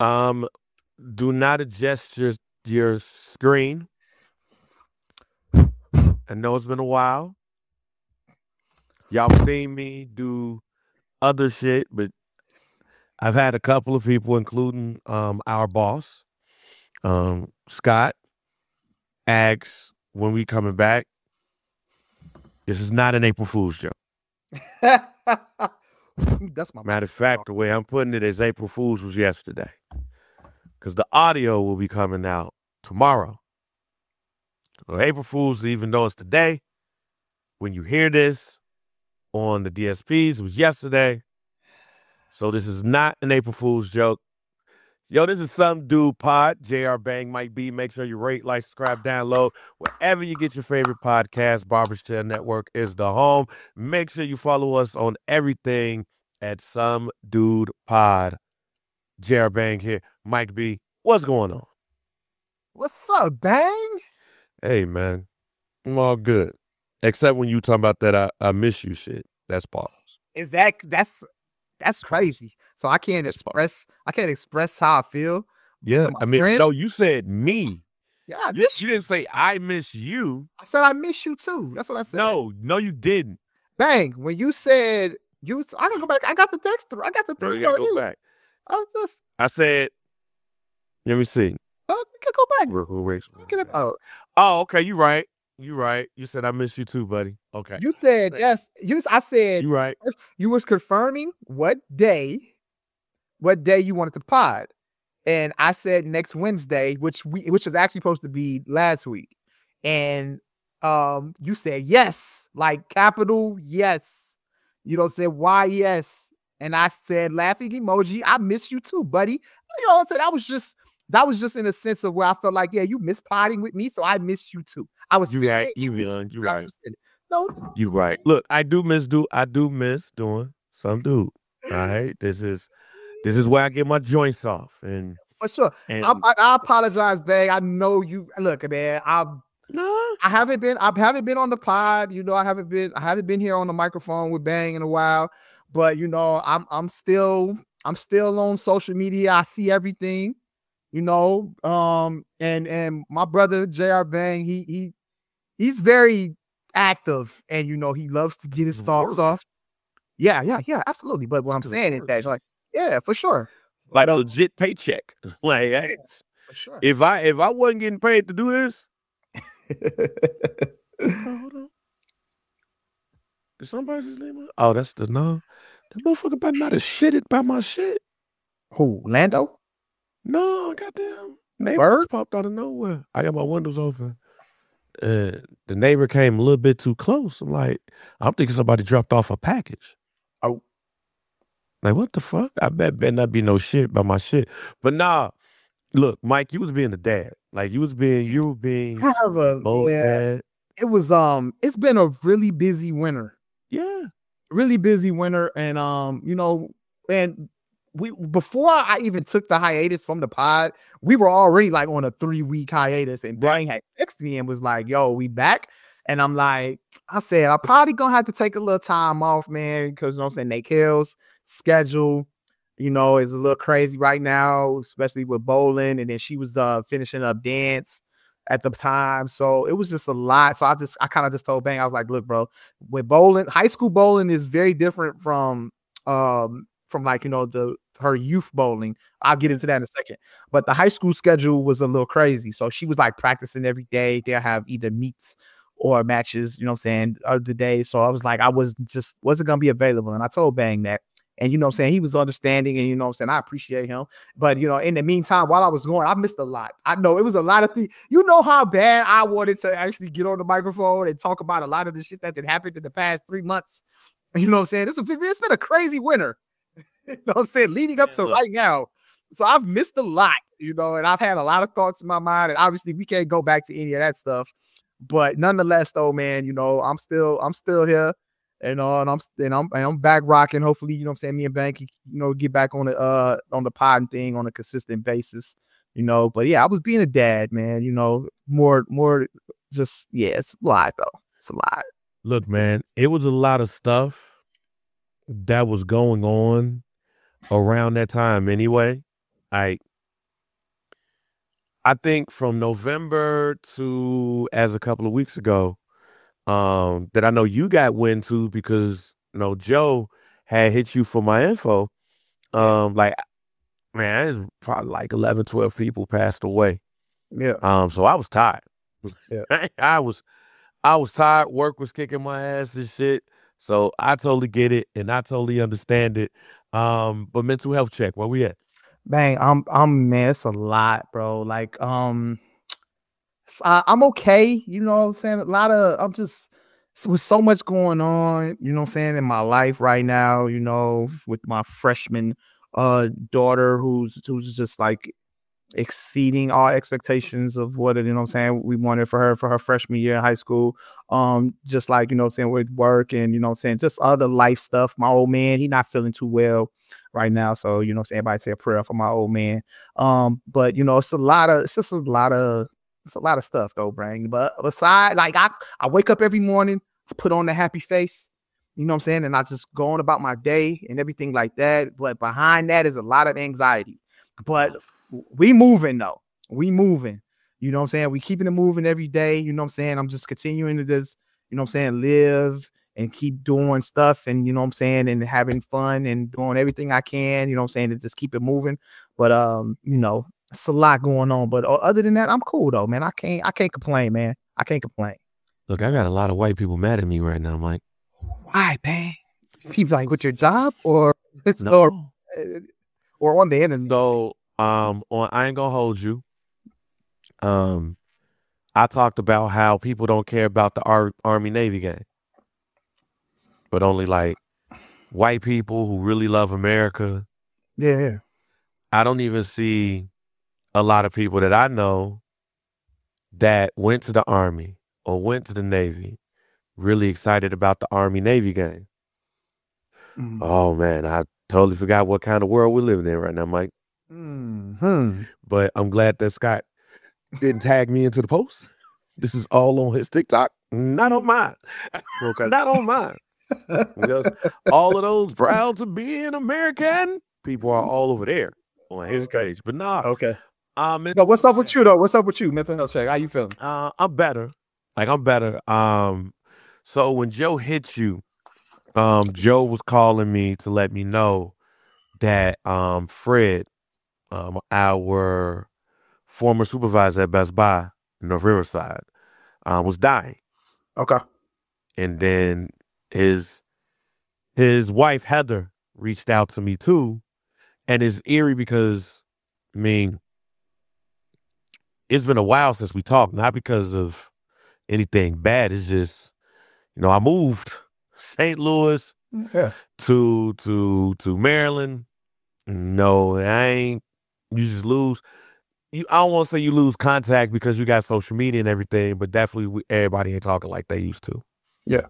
Um, do not adjust your screen. I know it's been a while. Y'all seen me do other shit, but I've had a couple of people, including our boss, Scott, ask when we coming back. This is not an April Fool's joke. That's my Matter of fact, the way I'm putting it is April Fool's was yesterday. Because the audio will be coming out tomorrow. So April Fool's, even though it's today, when you hear this on the DSPs, it was yesterday. So this is not an April Fool's joke. Yo, this is Some Dude Pod. JR Bang might be. Make sure you rate, like, subscribe, download. Wherever you get your favorite podcast, Barbershop Network is the home. Make sure you follow us on everything at Some Dude Pod. JR Bang here. Mike B, what's going on? What's up, Bang? Hey, man. I'm all good. Except when you talking about that I miss you shit. That's pause. Is that's crazy. So I can't express how I feel. Yeah, I mean, friend? no, you said me. Yeah, You didn't say I miss you. I said I miss you too. That's what I said. No, you didn't. Bang, when you said I can go back. I got the text through. I got the thing. You gotta go back. I said, let me see. You can go back. Oh, okay, you right. You right. You said I miss you too, buddy. Okay. You said yes. I said you right. You was confirming what day you wanted to pod. And I said next Wednesday, which is actually supposed to be last week. And you said yes, like capital yes. You don't say why yes. And I said laughing emoji, I miss you too, buddy. You know what I'm saying? That was just in a sense of where I felt like, yeah, you miss potting with me, so I miss you too. I was you right. No, you right. Look, I do miss doing Some Dude. All right, this is where I get my joints off, and for sure. I apologize, Bang. I know you. Look, man. I haven't been on the pod. You know, I haven't been here on the microphone with Bang in a while. But you know, I'm still on social media. I see everything. You know, and my brother JR Bang, he's very active, and you know he loves to get his thoughts off. Yeah, absolutely. But what I'm saying is that, like, yeah, for sure, like a legit paycheck. Like, hey, for sure. If I wasn't getting paid to do this, hold on. Did somebody just leave my? Oh, that's the no. That motherfucker better not have shitted by my shit. Who, Lando? No, goddamn. Neighbor popped out of nowhere. I got my windows open. The neighbor came a little bit too close. I'm thinking somebody dropped off a package. Oh. Like, what the fuck? I better not be no shit by my shit. But nah, look, Mike, you was being the dad. Like, you were being both dad. It was, it's been a really busy winter. Yeah. Really busy winter. And, you know, and before I even took the hiatus from the pod, we were already like on a 3-week hiatus, and Brian had texted me and was like, yo, we back. And I'm like, I said, I'm probably gonna have to take a little time off, man, because you know what I'm saying, Nakel's schedule, you know, is a little crazy right now, especially with bowling. And then she was finishing up dance at the time. So it was just a lot. So I kind of just told Bang, I was like, look, bro, with bowling, high school bowling is very different from like, you know, her youth bowling. I'll get into that in a second. But the high school schedule was a little crazy. So she was like practicing every day. They'll have either meets or matches, you know what I'm saying, of the day. So I was like, I wasn't going to be available. And I told Bang that. And you know what I'm saying, he was understanding, and you know what I'm saying, I appreciate him. But you know, in the meantime, while I was going, I missed a lot. I know it was a lot of things. You know how bad I wanted to actually get on the microphone and talk about a lot of the shit that had happened in the past 3 months. You know what I'm saying? It's been a crazy winter. You know what I'm saying? Leading up to right now. So I've missed a lot, you know, and I've had a lot of thoughts in my mind. And obviously we can't go back to any of that stuff. But nonetheless, though, man, you know, I'm still here, you know, and I'm back rocking. Hopefully, you know what I'm saying, me and Bank, you know, get back on the pod thing on a consistent basis, you know. But yeah, I was being a dad, man, you know, more just, yeah, it's a lot though. It's a lot. Look, man, it was a lot of stuff that was going on around that time anyway. I think from November to as a couple of weeks ago, that I know you got wind to because Joe had hit you for my info. Like man, it's probably like 11, 12 people passed away. Yeah. So I was tired. Yeah. I was tired. Work was kicking my ass and shit. So I totally get it and I totally understand it. But mental health check, where we at? Bang, man, it's a lot, bro. Like, I'm okay, you know what I'm saying? I'm just with so much going on, you know what I'm saying, in my life right now, with my freshman daughter who's just like exceeding all expectations of what it, we wanted for her freshman year in high school. Just like, what I'm saying, with work and, what I'm saying, just other life stuff. My old man, he not feeling too well right now. So, what I'm saying, everybody say a prayer for my old man. But it's a lot of stuff though, Brang. But aside, like I wake up every morning, I put on the happy face, you know what I'm saying? And I just go on about my day and everything like that. But behind that is a lot of anxiety. But we moving though. We moving. You know what I'm saying? We keeping it moving every day. You know what I'm saying? I'm just continuing to just, live and keep doing stuff and, and having fun and doing everything I can, to just keep it moving. But, it's a lot going on. But other than that, I'm cool though, man. I can't complain, man. I can't complain. Look, I got a lot of white people mad at me right now, Mike. Why, man? People like with your job or or on the internet? So, on I Ain't Gonna Hold You. I talked about how people don't care about the Army Navy game, but only like white people who really love America. Yeah. I don't even see a lot of people that I know that went to the Army or went to the Navy really excited about the Army Navy game. Mm-hmm. Oh man, I totally forgot what kind of world we're living in right now, Mike. Mm-hmm. But I'm glad that Scott didn't tag me into the post. This is all on his TikTok, not on mine. Okay. Not on mine. Because all of those proud to be an American people are all over there on his page. But nah. Okay. No, what's up with you though? What's up with you? Mental health check. How you feeling? I'm better. I'm better. So when Joe hit you, Joe was calling me to let me know that Fred, our former supervisor at Best Buy in North Riverside, was dying. Okay. And then his wife Heather reached out to me too, and it's eerie because it's been a while since we talked, not because of anything bad. It's just, I moved St. Louis to Maryland. No, I ain't. You just lose. I don't want to say you lose contact because you got social media and everything, but definitely everybody ain't talking like they used to. Yeah.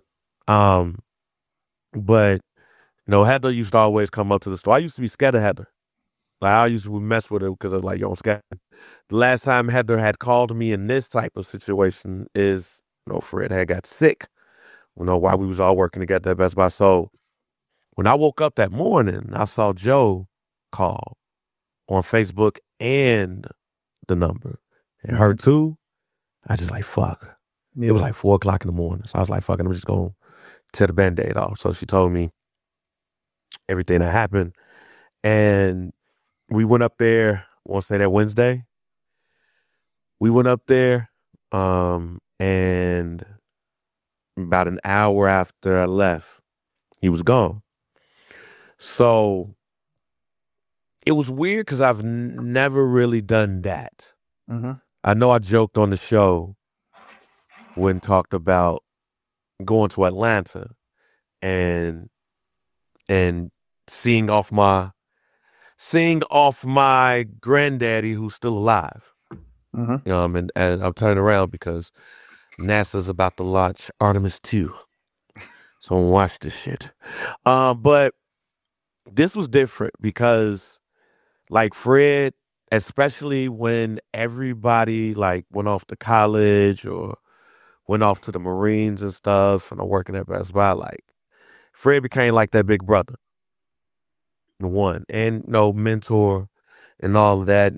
But Heather used to always come up to the store. I used to be scared of Heather. Like I used to mess with her because I was like, yo, I'm scared. The last time Heather had called me in this type of situation is, Fred had got sick. While we was all working together at Best Buy. So when I woke up that morning, I saw Joe call on Facebook and the number. And her too. I just like, fuck. Yeah. It was like 4:00 in the morning. So I was like, fuck it, I'm just going to tear the Band-Aid off. So she told me everything that happened. And we went up there, I want to say that Wednesday. We went up there and about an hour after I left, he was gone. So it was weird because I've never really done that. Mm-hmm. I know I joked on the show when talked about going to Atlanta and seeing off my granddaddy who's still alive. Mm-hmm. And I'm turning around because NASA's about to launch Artemis 2. So watch this shit. But this was different because like Fred, especially when everybody like went off to college or went off to the Marines and stuff and I'm working at Best Buy, like Fred became like that big brother. One and mentor and all of that. And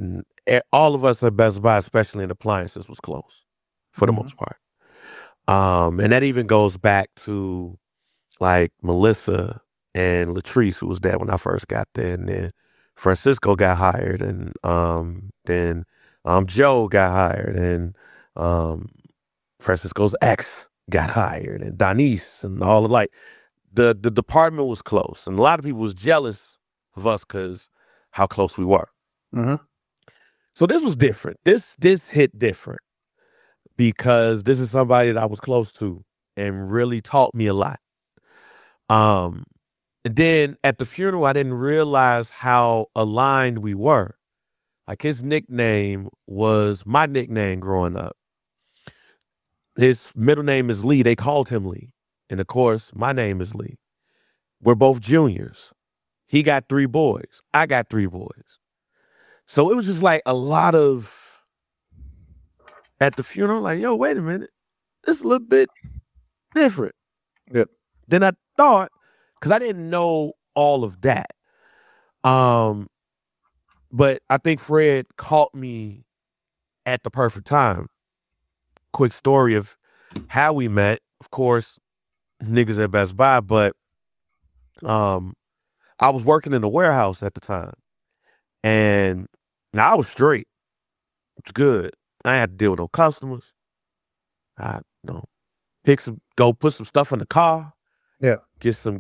all of us at Best Buy, especially in appliances, was close for the most part. And that even goes back to like Melissa and Latrice, who was there when I first got there, and then Francisco got hired, and then Joe got hired, and Francisco's ex got hired, and Donise, and all of like the department was close, and a lot of people was jealous of us because how close we were. So this was different. This hit different because this is somebody that I was close to and really taught me a lot. And then at the funeral, I didn't realize how aligned we were. Like his nickname was my nickname growing up. His middle name is Lee. They called him Lee. And of course, my name is Lee. We're both juniors. He got 3 boys. I got 3 boys. So it was just like a lot of, at the funeral, like, yo, wait a minute. This is a little bit different than I thought, because I didn't know all of that. But I think Fred caught me at the perfect time. Quick story of how we met. Of course, niggas at Best Buy, but I was working in the warehouse at the time. And now I was straight. It's good. I had to deal with no customers. I go put some stuff in the car. Yeah. Get some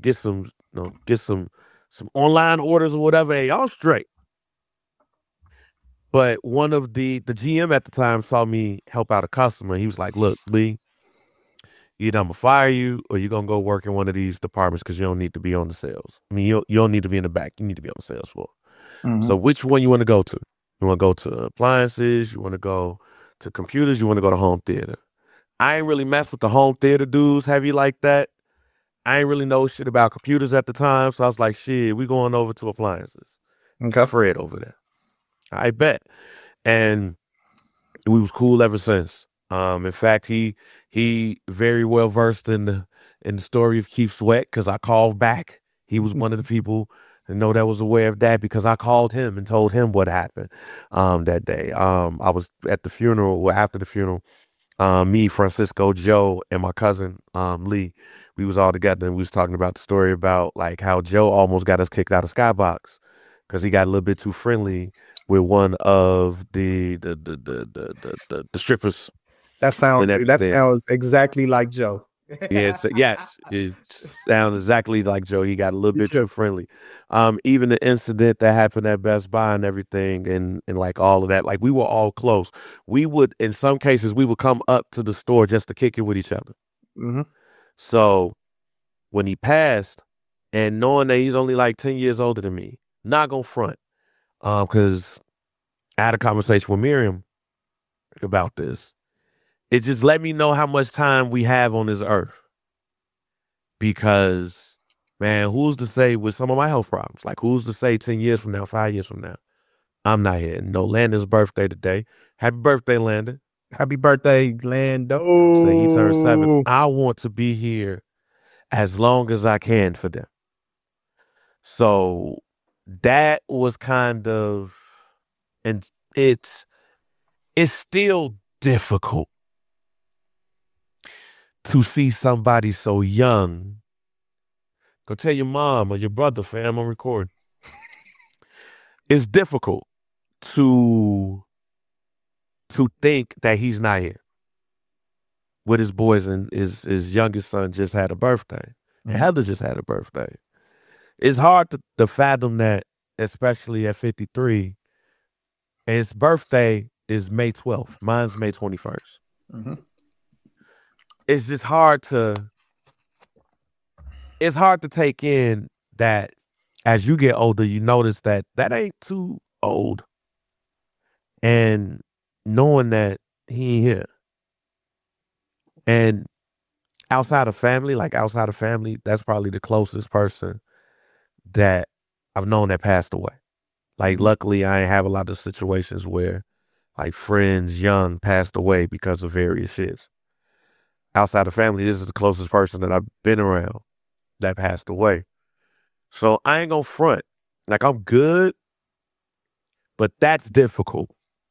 online orders or whatever. Hey, y'all straight. But one of the GM at the time saw me help out a customer. He was like, look, Lee, either I'm going to fire you or you're going to go work in one of these departments because you don't need to be on the sales. I mean, you don't need to be in the back. You need to be on the sales floor. So which one you want to go to? You want to go to appliances? You want to go to computers? You want to go to home theater? I ain't really mess with the home theater dudes heavy like that. I ain't really know shit about computers at the time. So I was like, shit, we going over to appliances. Okay. Fred over there. I bet. And we was cool ever since. In fact, he very well versed in the story of Keith Sweat because I called back. He was one of the people and know that was aware of that because I called him and told him what happened that day. I was at the funeral, after the funeral, me, Francisco, Joe, and my cousin Lee, we was all together and we was talking about the story about like how Joe almost got us kicked out of Skybox because he got a little bit too friendly with one of the strippers. That sounds exactly like Joe. Yes, it sounds exactly like Joe. He got a little bit too friendly. Even the incident that happened at Best Buy and everything, and like all of that, like we were all close. We would, in some cases, we would come up to the store just to kick it with each other. So when he passed, and knowing that he's only like 10 years older than me, not gonna front, because I had a conversation with Miriam about this. It just let me know how much time we have on this earth. Because, man, who's to say with some of my health problems? Like, who's to say 10 years from now, 5 years from now, I'm not here. No, Landon's birthday today. Happy birthday, Landon. Happy birthday, Lando. So he turned 7. I want to be here as long as I can for them. So that was kind of, and it's still difficult to see somebody so young. Go tell your mom or your brother, fam, on record. It's difficult to think that he's not here with his boys, and his youngest son just had a birthday. And Heather just had a birthday. It's hard to fathom that, especially at 53. And his birthday is May 12th. Mine's May 21st. It's just hard to take in that as you get older, you notice that ain't too old. And knowing that he ain't here. And outside of family, that's probably the closest person that I've known that passed away. Like, luckily, I ain't have a lot of situations where, like, friends young passed away because of various shits. Outside of family, this is the closest person that I've been around that passed away. So I ain't gonna front. Like, I'm good, but that's difficult.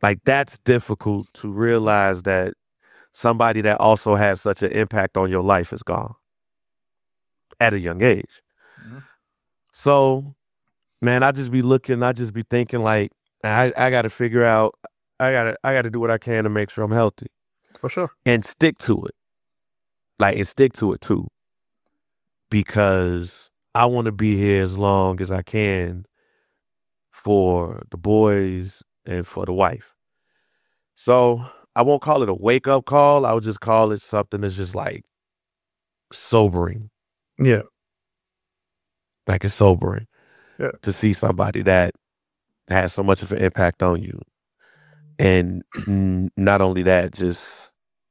like that's difficult to realize that somebody that also has such an impact on your life is gone at a young age. Mhm. So, man, I just be thinking like I got to figure out, I got to do what I can to make sure I'm healthy For sure. and stick to it. Like, and stick to it too, because I want to be here as long as I can for the boys and for the wife. So I won't call it a wake up call. I would just call it something that's just like sobering. Yeah. Like, it's sobering Yeah. to see somebody that has so much of an impact on you. And not only that, just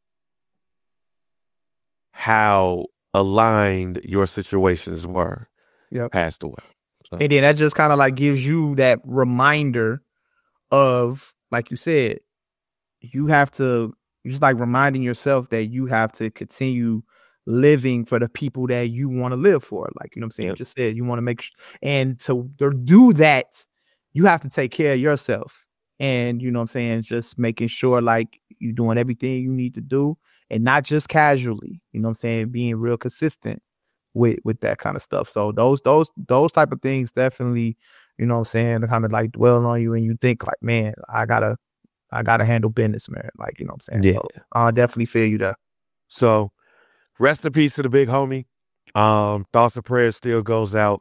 how aligned your situations were. Yep. Passed away. So. And then that just kind of like gives you that reminder of, like you said, you have to, just like reminding yourself that you have to continue living for the people that you want to live for. Like, you know what I'm saying? Yep. You just said you want to make sure, and to do that, you have to take care of yourself. And you know what I'm saying? Just making sure like you're doing everything you need to do and not just casually, you know what I'm saying? Being real consistent with that kind of stuff. So those type of things definitely, you know what I'm saying, kind of like dwell on you and you think like, man, I gotta handle business, man. Like, you know what I'm saying? Yeah. So I definitely feel you there. So rest in peace to the big homie. Thoughts and prayers still goes out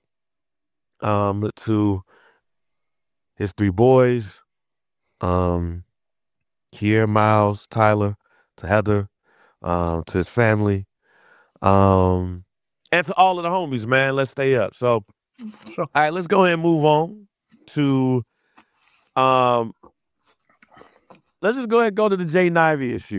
to his 3 boys, Kier, Miles, Tyler, to Heather, to his family, and to all of the homies, man. Let's stay up. So, Sure. all right, let's go ahead and move on to, let's just go ahead and go to the Jaden Ivey issue.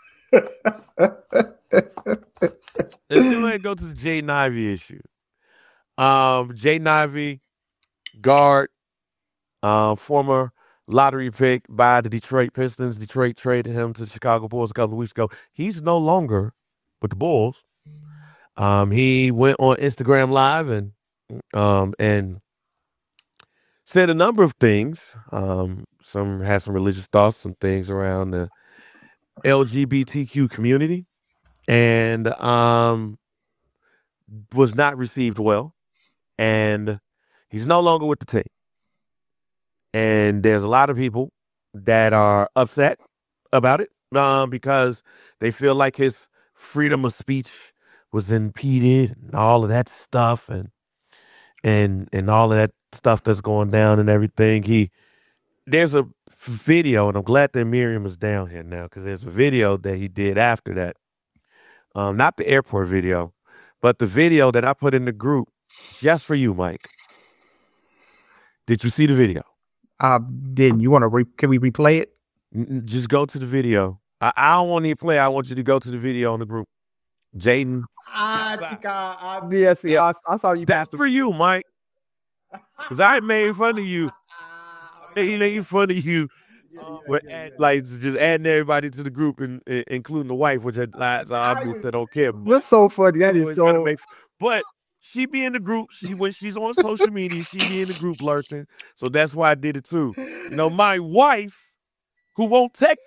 Let's go ahead and go to the Jaden Ivey issue. Jaden Ivey, guard, former lottery pick by the Detroit Pistons. Detroit traded him to the Chicago Bulls a couple of weeks ago. He's no longer with the Bulls. He went on Instagram Live and said a number of things. Some had some religious thoughts, some things around the LGBTQ community, and was not received well. And he's no longer with the team. And there's a lot of people that are upset about it because they feel like his freedom of speech was impeded and all of that stuff and all of that stuff that's going down and everything. There's a video, and I'm glad that Miriam is down here now because there's a video that he did after that. Not the airport video, but the video that I put in the group just for you, Mike. Did you see the video? Didn't. You want to can we replay it? Just go to the video. I don't want to play. I want you to go to the video on the group. Jaden. I think I did see. I saw you. That's for you, Mike. Because I made fun of you. Making fun of you. Like just adding everybody to the group, and including the wife, which I don't care. That's so funny. That is so. But she be in the group. When she's on social media, she be in the group lurking. So that's why I did it too. You know, my wife, who won't text.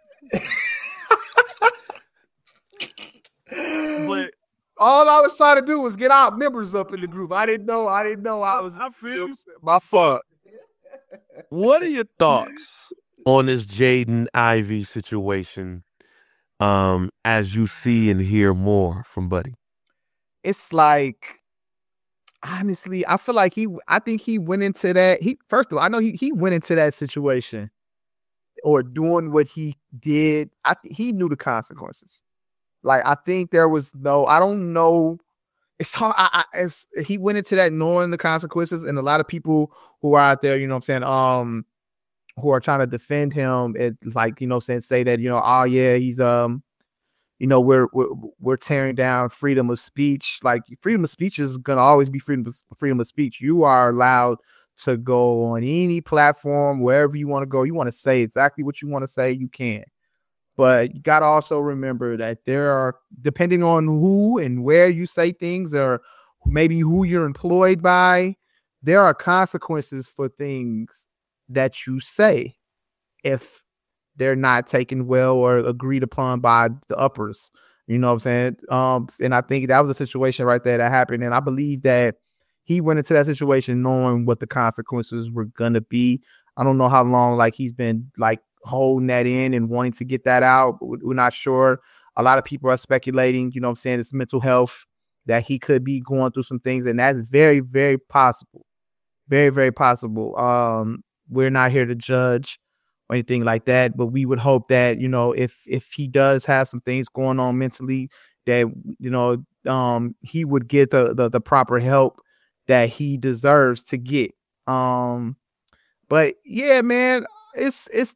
But all I was trying to do was get our members up in the group. I didn't know. I was. I feel my fault. What are your thoughts on this Jaden Ivey situation? As you see and hear more from Buddy, it's like, honestly, I feel like I think he went into that. First of all, I know he went into that situation or doing what he did. He knew the consequences. Like, I think there was I don't know. It's hard. He went into that knowing the consequences, and a lot of people who are out there, you know what I'm saying, who are trying to defend him, it like, you know what I'm saying, say that, you know, oh yeah, he's you know, we're tearing down freedom of speech. Like, freedom of speech is gonna always be freedom of speech. You are allowed to go on any platform, wherever you want to go. You want to say exactly what you want to say, you can. But you got to also remember that there are, depending on who and where you say things, or maybe who you're employed by, there are consequences for things that you say. If they're not taken well or agreed upon by the uppers. You know what I'm saying? And I think that was a situation right there that happened. And I believe that he went into that situation knowing what the consequences were gonna be. I don't know how long like he's been like holding that in and wanting to get that out. We're not sure. A lot of people are speculating, you know what I'm saying, it's mental health, that he could be going through some things, and that's very, very possible. Very, very possible. We're not here to judge or anything like that, but we would hope that, you know, if he does have some things going on mentally, that, you know, he would get the proper help that he deserves to get. But yeah, man, it's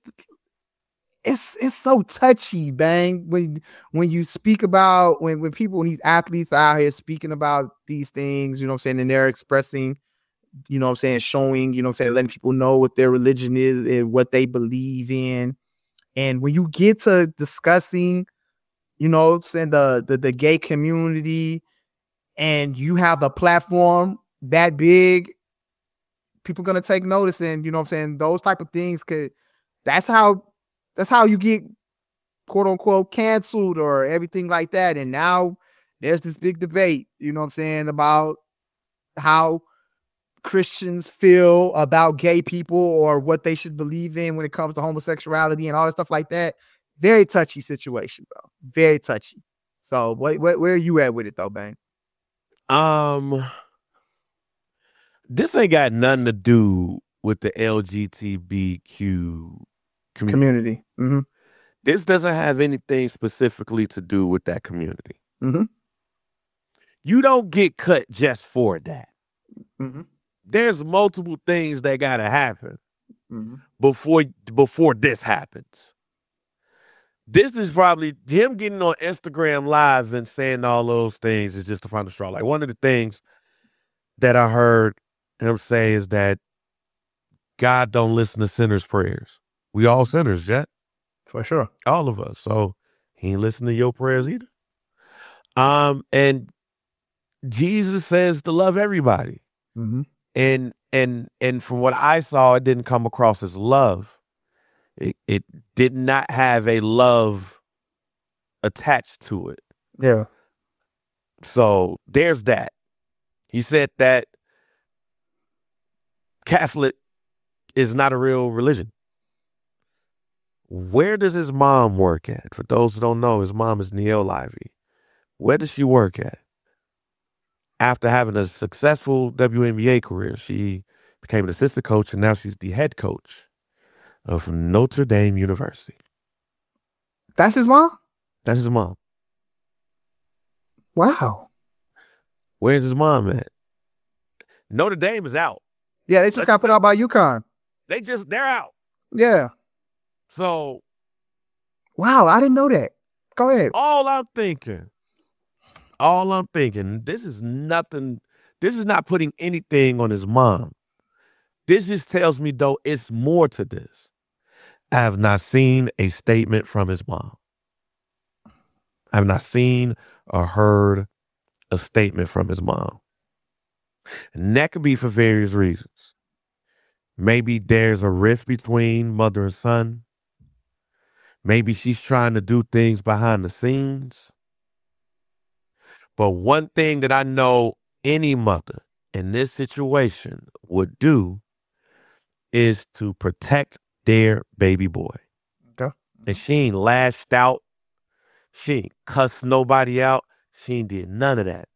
so touchy, bang, when you speak about when these athletes are out here speaking about these things, you know what I'm saying, and they're expressing, you know what I'm saying, showing, you know what I'm saying, letting people know what their religion is and what they believe in. And when you get to discussing, you know, saying the gay community, and you have a platform that big, people gonna take notice, and you know what I'm saying, those type of things that's how you get quote unquote canceled or everything like that. And now there's this big debate, you know what I'm saying, about how Christians feel about gay people or what they should believe in when it comes to homosexuality and all that stuff like that. Very touchy situation, bro. Very touchy. So where are you at with it though, Bang? This ain't got nothing to do with the LGBTQ community. Mm-hmm. This doesn't have anything specifically to do with that community. Mm-hmm. You don't get cut just for that. Mm-hmm. There's multiple things that gotta happen mm-hmm. before this happens. This is probably him getting on Instagram Live and saying all those things is just the final straw. Like, one of the things that I heard him say is that God don't listen to sinners' prayers. We all sinners, Jet. For sure. All of us. So he ain't listening to your prayers either. And Jesus says to love everybody. Mm-hmm. And from what I saw, it didn't come across as love. It did not have a love attached to it. Yeah. So there's that. He said that Catholic is not a real religion. Where does his mom work at? For those who don't know, his mom is Neil Lively. Where does she work at? After having a successful WNBA career, she became an assistant coach, and now she's the head coach of Notre Dame University. That's his mom? That's his mom. Wow. Where's his mom at? Notre Dame is out. Yeah, they just got put out by UConn. They're out. Yeah. So. Wow, I didn't know that. Go ahead. All I'm thinking, this is nothing. This is not putting anything on his mom. This just tells me, though, it's more to this. I have not seen a statement from his mom. I have not seen or heard a statement from his mom. And that could be for various reasons. Maybe there's a rift between mother and son. Maybe she's trying to do things behind the scenes. But one thing that I know any mother in this situation would do is to protect their baby boy. Okay. And she ain't lashed out. She ain't cussed nobody out. She ain't did none of that.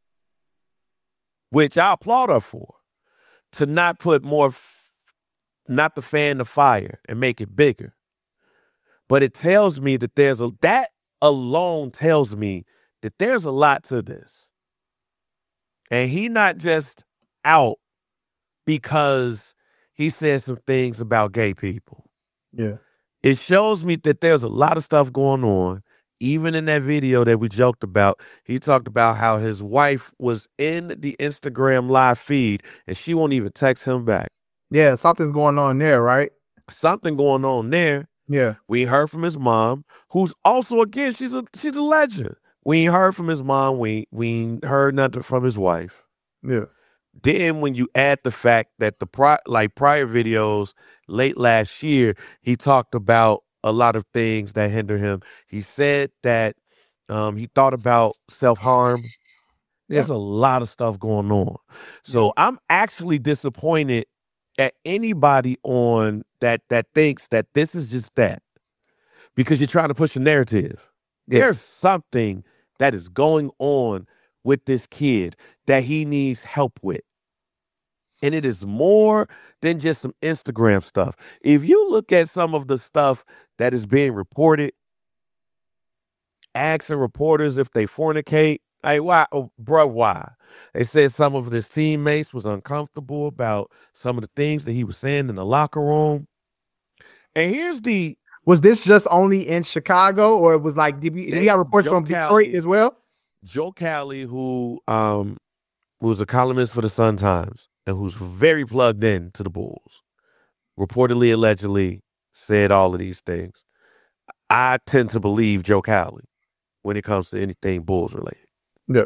Which I applaud her for. To not put more, not to fan the fire and make it bigger. But it tells me that that alone tells me that there's a lot to this. And he not just out because he said some things about gay people. Yeah. It shows me that there's a lot of stuff going on. Even in that video that we joked about, he talked about how his wife was in the Instagram live feed and she won't even text him back. Yeah, something's going on there, right? Something going on there. Yeah. We heard from his mom, who's also, again, she's a legend. We ain't heard from his mom. We ain't heard nothing from his wife. Yeah. Then when you add the fact that the prior videos late last year, he talked about a lot of things that hinder him. He said that he thought about self-harm. There's a lot of stuff going on. So I'm actually disappointed at anybody on that thinks that this is just that, because you're trying to push a narrative. There's something that is going on with this kid that he needs help with. And it is more than just some Instagram stuff. If you look at some of the stuff that is being reported, asking reporters if they fornicate, like, why, why? They said some of his teammates was uncomfortable about some of the things that he was saying in the locker room. And here's the... Was this just only in Chicago, or it was like, did we have reports from Detroit as well? Joe Cowley, who was a columnist for the Sun-Times and who's very plugged in to the Bulls, reportedly, allegedly said all of these things. I tend to believe Joe Cowley when it comes to anything Bulls related. Yeah.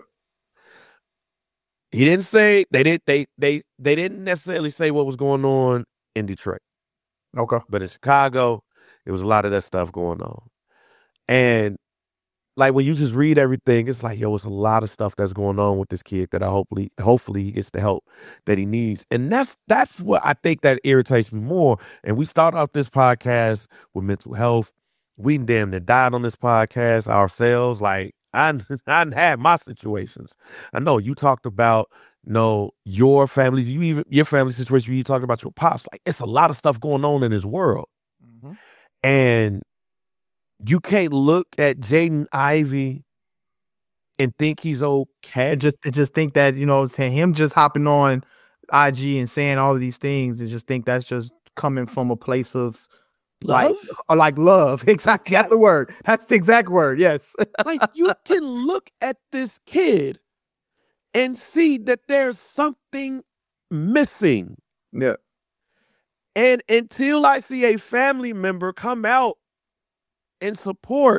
He didn't say they didn't necessarily say what was going on in Detroit. Okay. But in Chicago, there was a lot of that stuff going on. And like when you just read everything, it's like, yo, it's a lot of stuff that's going on with this kid that I hopefully he gets the help that he needs. And that's what I think that irritates me more. And we start off this podcast with mental health. We damn near died on this podcast ourselves. Like I had my situations. I know you talked about your family, your family situation. You talked about your pops. Like it's a lot of stuff going on in this world, and you can't look at Jaden Ivey and think he's okay. And just think that, him just hopping on IG and saying all of these things, and just think that's just coming from a place of love. Like love. Exactly. That's the word. That's the exact word. Yes. Like you can look at this kid and see that there's something missing. Yeah. And until I see a family member come out and support,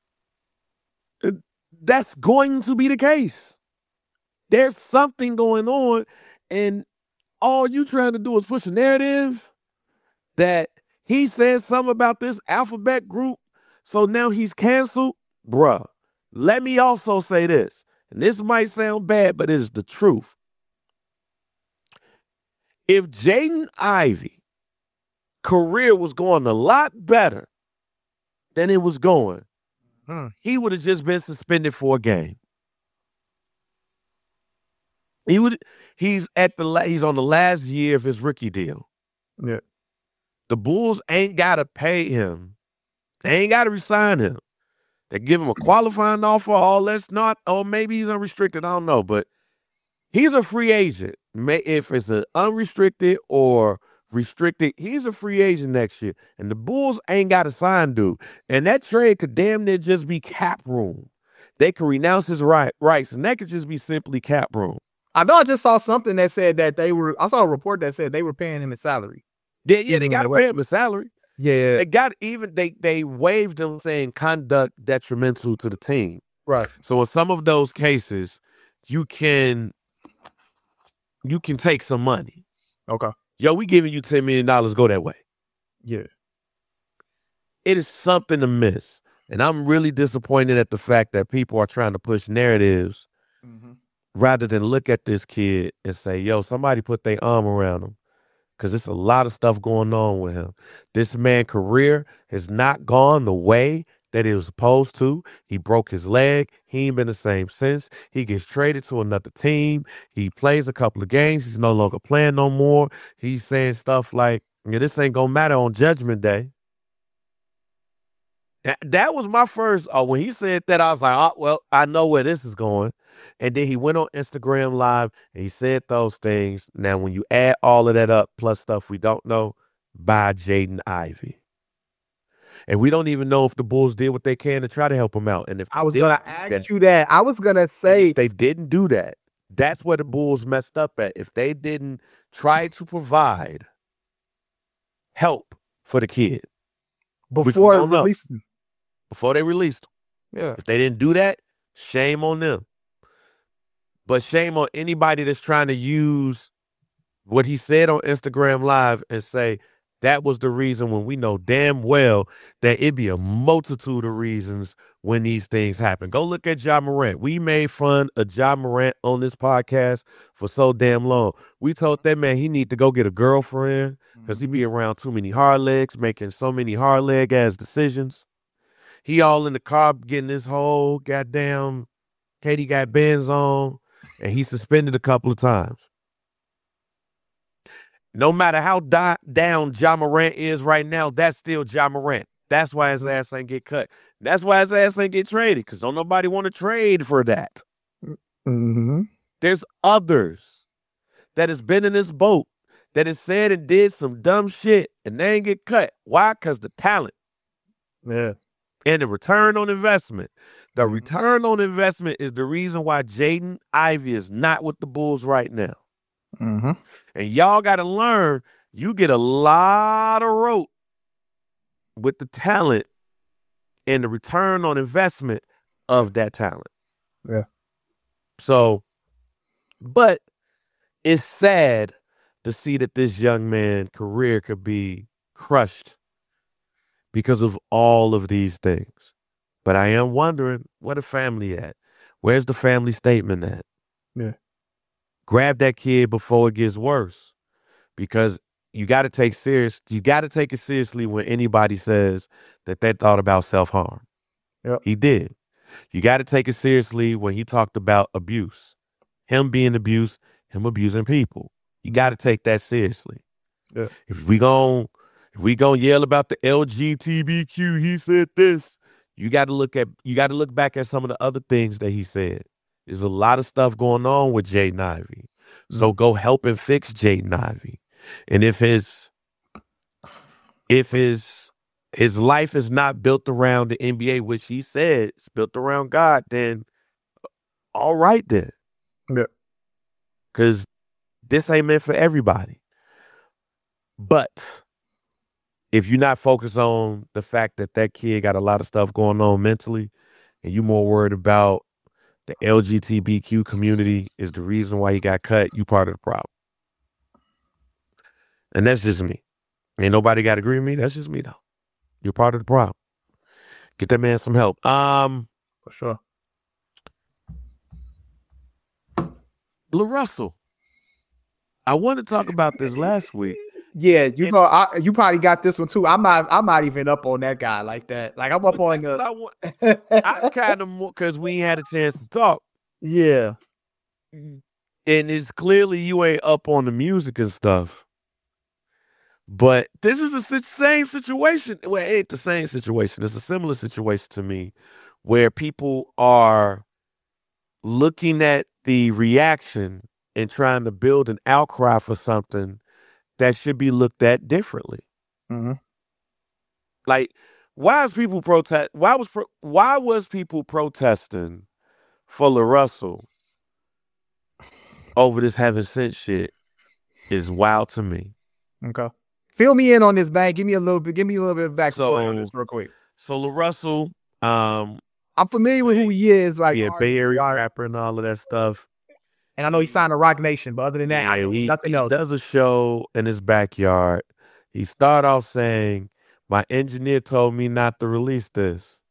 that's going to be the case. There's something going on, and all you trying to do is push a narrative that he said something about this alphabet group, so now he's canceled. Bruh, let me also say this, and this might sound bad, but it's the truth. If Jaden Ivey career was going a lot better than it was going, he would have just been suspended for a game. He's on the last year of his rookie deal. Yeah. The Bulls ain't gotta pay him. They ain't gotta resign him. They give him a qualifying offer. All that's not, or maybe he's unrestricted. I don't know, but he's a free agent. If it's an unrestricted or restricted, he's a free agent next year. And the Bulls ain't got to sign dude. And that trade could damn near just be cap room. They could renounce his rights, and that could just be simply cap room. I know I just saw something that said that I saw a report that said they were paying him his salary. Yeah, they got to pay him his salary. Yeah. They waived him saying conduct detrimental to the team. Right. So in some of those cases, you can take some money. Okay. Yo, we giving you $10 million, go that way. Yeah. It is something to miss. And I'm really disappointed at the fact that people are trying to push narratives rather than look at this kid and say, yo, somebody put their arm around him. Because there's a lot of stuff going on with him. This man's career has not gone the way that it was supposed to. He broke his leg. He ain't been the same since. He gets traded to another team. He plays a couple of games. He's no longer playing no more. He's saying stuff like, yeah, this ain't gonna matter on Judgment Day. That was my first, when he said that, I was like, oh, well, I know where this is going. And then he went on Instagram Live and he said those things. Now, when you add all of that up, plus stuff we don't know, by Jaden Ivey. And we don't even know if the Bulls did what they can to try to help him out. And if I was going to ask you that. I was going to say, if they didn't do that, that's where the Bulls messed up at. If they didn't try to provide help for the kid. Before they released him. Yeah. If they didn't do that, shame on them. But shame on anybody that's trying to use what he said on Instagram Live and say, that was the reason, when we know damn well that it be a multitude of reasons when these things happen. Go look at Ja Morant. We made fun of Ja Morant on this podcast for so damn long. We told that man he need to go get a girlfriend because he be around too many hard legs, making so many hard leg ass decisions. He all in the car getting this whole goddamn Katie got bands on, and he suspended a couple of times. No matter how down Ja Morant is right now, that's still Ja Morant. That's why his ass ain't get cut. That's why his ass ain't get traded, because don't nobody want to trade for that. Mm-hmm. There's others that has been in this boat that has said and did some dumb shit, and they ain't get cut. Why? Because the talent. Yeah. And the return on investment. The return on investment is the reason why Jaden Ivey is not with the Bulls right now. Mm-hmm. And y'all got to learn, you get a lot of rope with the talent and the return on investment of that talent. Yeah. So, but it's sad to see that this young man's career could be crushed because of all of these things. But I am wondering, where the family at? Where's the family statement at? Yeah. Grab that kid before it gets worse, because you got to take it seriously when anybody says that they thought about self-harm. Yep. He did. You got to take it seriously when he talked about abuse, him being abused, him abusing people. You got to take that seriously. Yeah. If we gonna yell about the LGBTQ, he said this. You got to look back at some of the other things that he said. There's a lot of stuff going on with Jaden Ivey. So go help and fix Jaden Ivey. And if his life is not built around the NBA, which he said it's built around God, then all right then. Yeah. Because this ain't meant for everybody. But if you're not focused on the fact that that kid got a lot of stuff going on mentally, and you more worried about the LGBTQ community is the reason why he got cut, you part of the problem. And that's just me. Ain't nobody got to agree with me. That's just me, though. You're part of the problem. Get that man some help. For sure. LaRussell. I wanted to talk about this last week. Yeah, you probably got this one too. I'm not even up on that guy like that. Like I'm up on I kind of more because we ain't had a chance to talk. Yeah. And it's clearly you ain't up on the music and stuff. But this is the same situation. Well, it ain't the same situation. It's a similar situation to me where people are looking at the reaction and trying to build an outcry for something that should be looked at differently. Mm-hmm. Like, why was people people protesting for LaRussell over this Heaven Sent shit is wild to me. Okay. Fill me in on this, bang. Give me a little bit of backstory on this real quick. So LaRussell, I'm familiar with who he is, like Bay Area rapper and all of that stuff. And I know he signed to Roc Nation, but other than that, nothing else. He does a show in his backyard. He started off saying, "My engineer told me not to release this,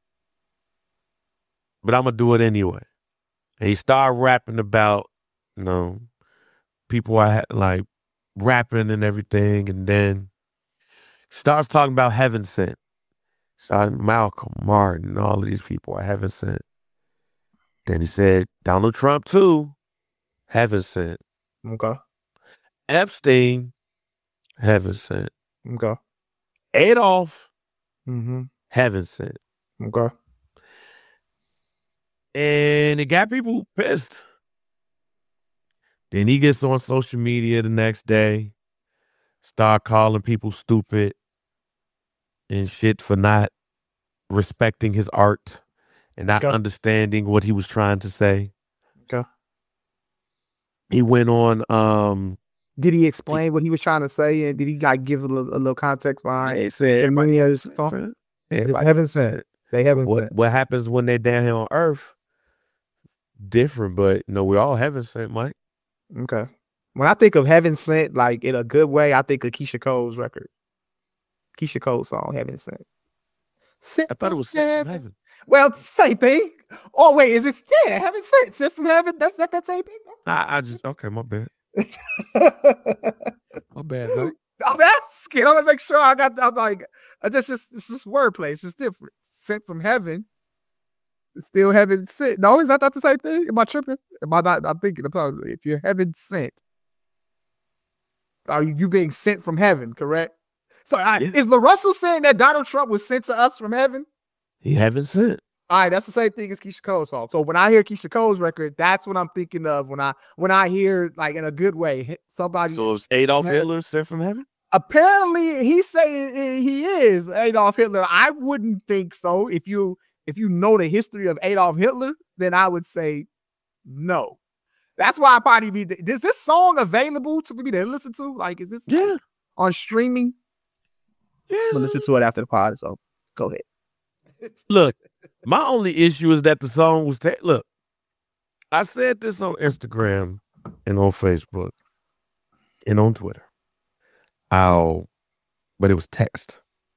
but I'm gonna do it anyway." And he started rapping about, people I had like rapping and everything, and then starts talking about Heaven Sent. Started Malcolm, Martin, all of these people are Heaven Sent. Then he said Donald Trump too, Heaven Sent. Okay. Epstein, Heaven Sent. Okay. Adolf, mm-hmm. Heaven Sent. Okay. And it got people pissed. Then he gets on social media the next day, start calling people stupid and shit for not respecting his art and not understanding what he was trying to say. Okay. He went on. Did he explain what he was trying to say, and did he give a little context behind? They said many of his talking. Heaven Sent. They haven't. What happens when they're down here on Earth? Different, but we're all Heaven Sent, Mike. Okay. When I think of Heaven Sent, like in a good way, I think of Keisha Cole's record. Keisha Cole song, Heaven Sent. I thought it was Sent from Heaven. Well, same thing. Oh wait, is it? Yeah, Heaven Sent. Sent from Heaven. That's that same thing. I just okay. My bad. My bad, Mike. I'm asking. I'm gonna make sure I got. I'm like, this is wordplay. It's just different. Sent from heaven. Still heaven sent. No, is that not the same thing? Am I tripping? Am I not? I'm thinking. If you're heaven sent, are you being sent from heaven? Correct. So is LaRussell saying that Donald Trump was sent to us from heaven? He heaven sent. All right, that's the same thing as Keisha Cole's song. So when I hear Keisha Cole's record, that's what I'm thinking of when I hear, like, in a good way, somebody. So is Adolf Hitler sent from heaven? Apparently, he's saying he is Adolf Hitler. I wouldn't think so. If you know the history of Adolf Hitler, then I would say no. That's why I probably need. Is this song available for me to listen to? Like, is this on streaming? Yeah, I'm gonna listen to it after the pod. So go ahead. Look, my only issue is that the song was look. I said this on Instagram and on Facebook and on Twitter. But it was text.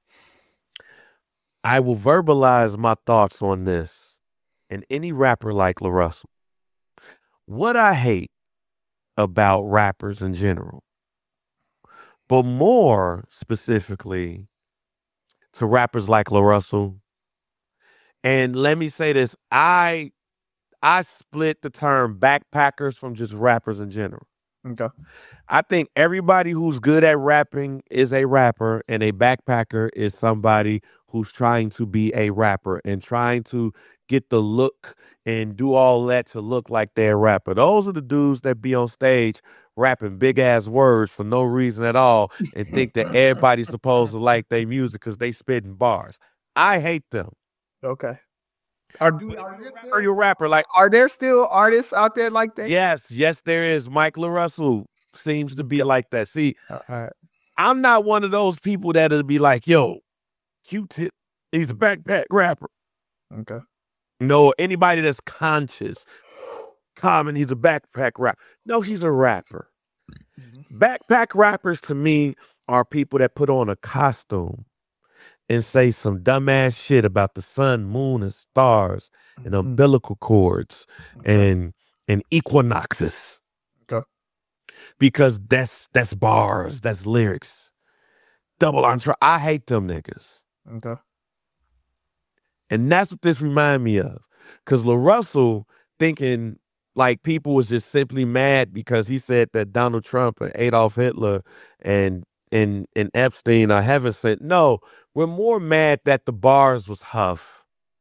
I will verbalize my thoughts on this and any rapper like LaRussell. What I hate about rappers in general, but more specifically to rappers like LaRussell. And let me say this, I split the term backpackers from just rappers in general. Okay. I think everybody who's good at rapping is a rapper, and a backpacker is somebody who's trying to be a rapper and trying to get the look and do all that to look like they're a rapper. Those are the dudes that be on stage rapping big ass words for no reason at all and think that everybody's supposed to like their music because they spitting bars. I hate them. Okay. Are you a rapper? Like, are there still artists out there like that? Yes, there is. Mike LaRussell seems to be like that. See, I'm not one of those people that'll be like, yo, Q-Tip, he's a backpack rapper. Okay. No, anybody that's conscious, Common, he's a backpack rapper. No, he's a rapper. Mm-hmm. Backpack rappers to me are people that put on a costume and say some dumbass shit about the sun, moon, and stars, and umbilical cords, and equinoxes. Okay. Because that's bars, that's lyrics. Double entendre. I hate them niggas. Okay. And that's what this remind me of. Because LaRussell thinking like people was just simply mad because he said that Donald Trump and Adolf Hitler and Epstein are heaven sent. No, we're more mad that the bars was Huff.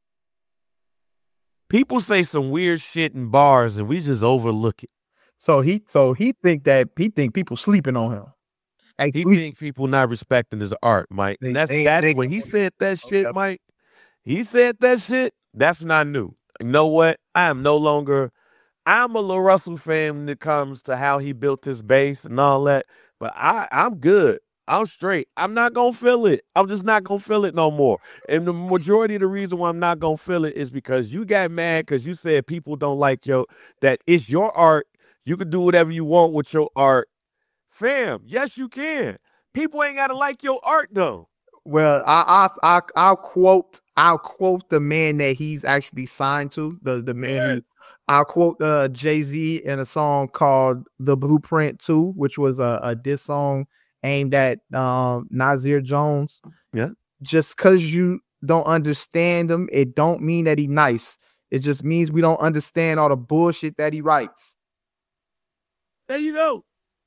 People say some weird shit in bars and we just overlook it. So he think people sleeping on him. He think people not respecting his art, Mike. That's when he said that shit, Mike. He said that shit. That's not new. You know what? I'm a LaRussell fan when it comes to how he built his base and all that. But I'm good. I'm straight. I'm not going to feel it. I'm just not going to feel it no more. And the majority of the reason why I'm not going to feel it is because you got mad because you said people don't like that it's your art. You can do whatever you want with your art. Fam, yes, you can. People ain't got to like your art, though. Well, I'll quote the man that he's actually signed to. The man. I'll quote Jay-Z in a song called "The Blueprint 2," which was a diss song aimed at Nasir Jones. Yeah. Just because you don't understand him, it don't mean that he nice. It just means we don't understand all the bullshit that he writes. There you go.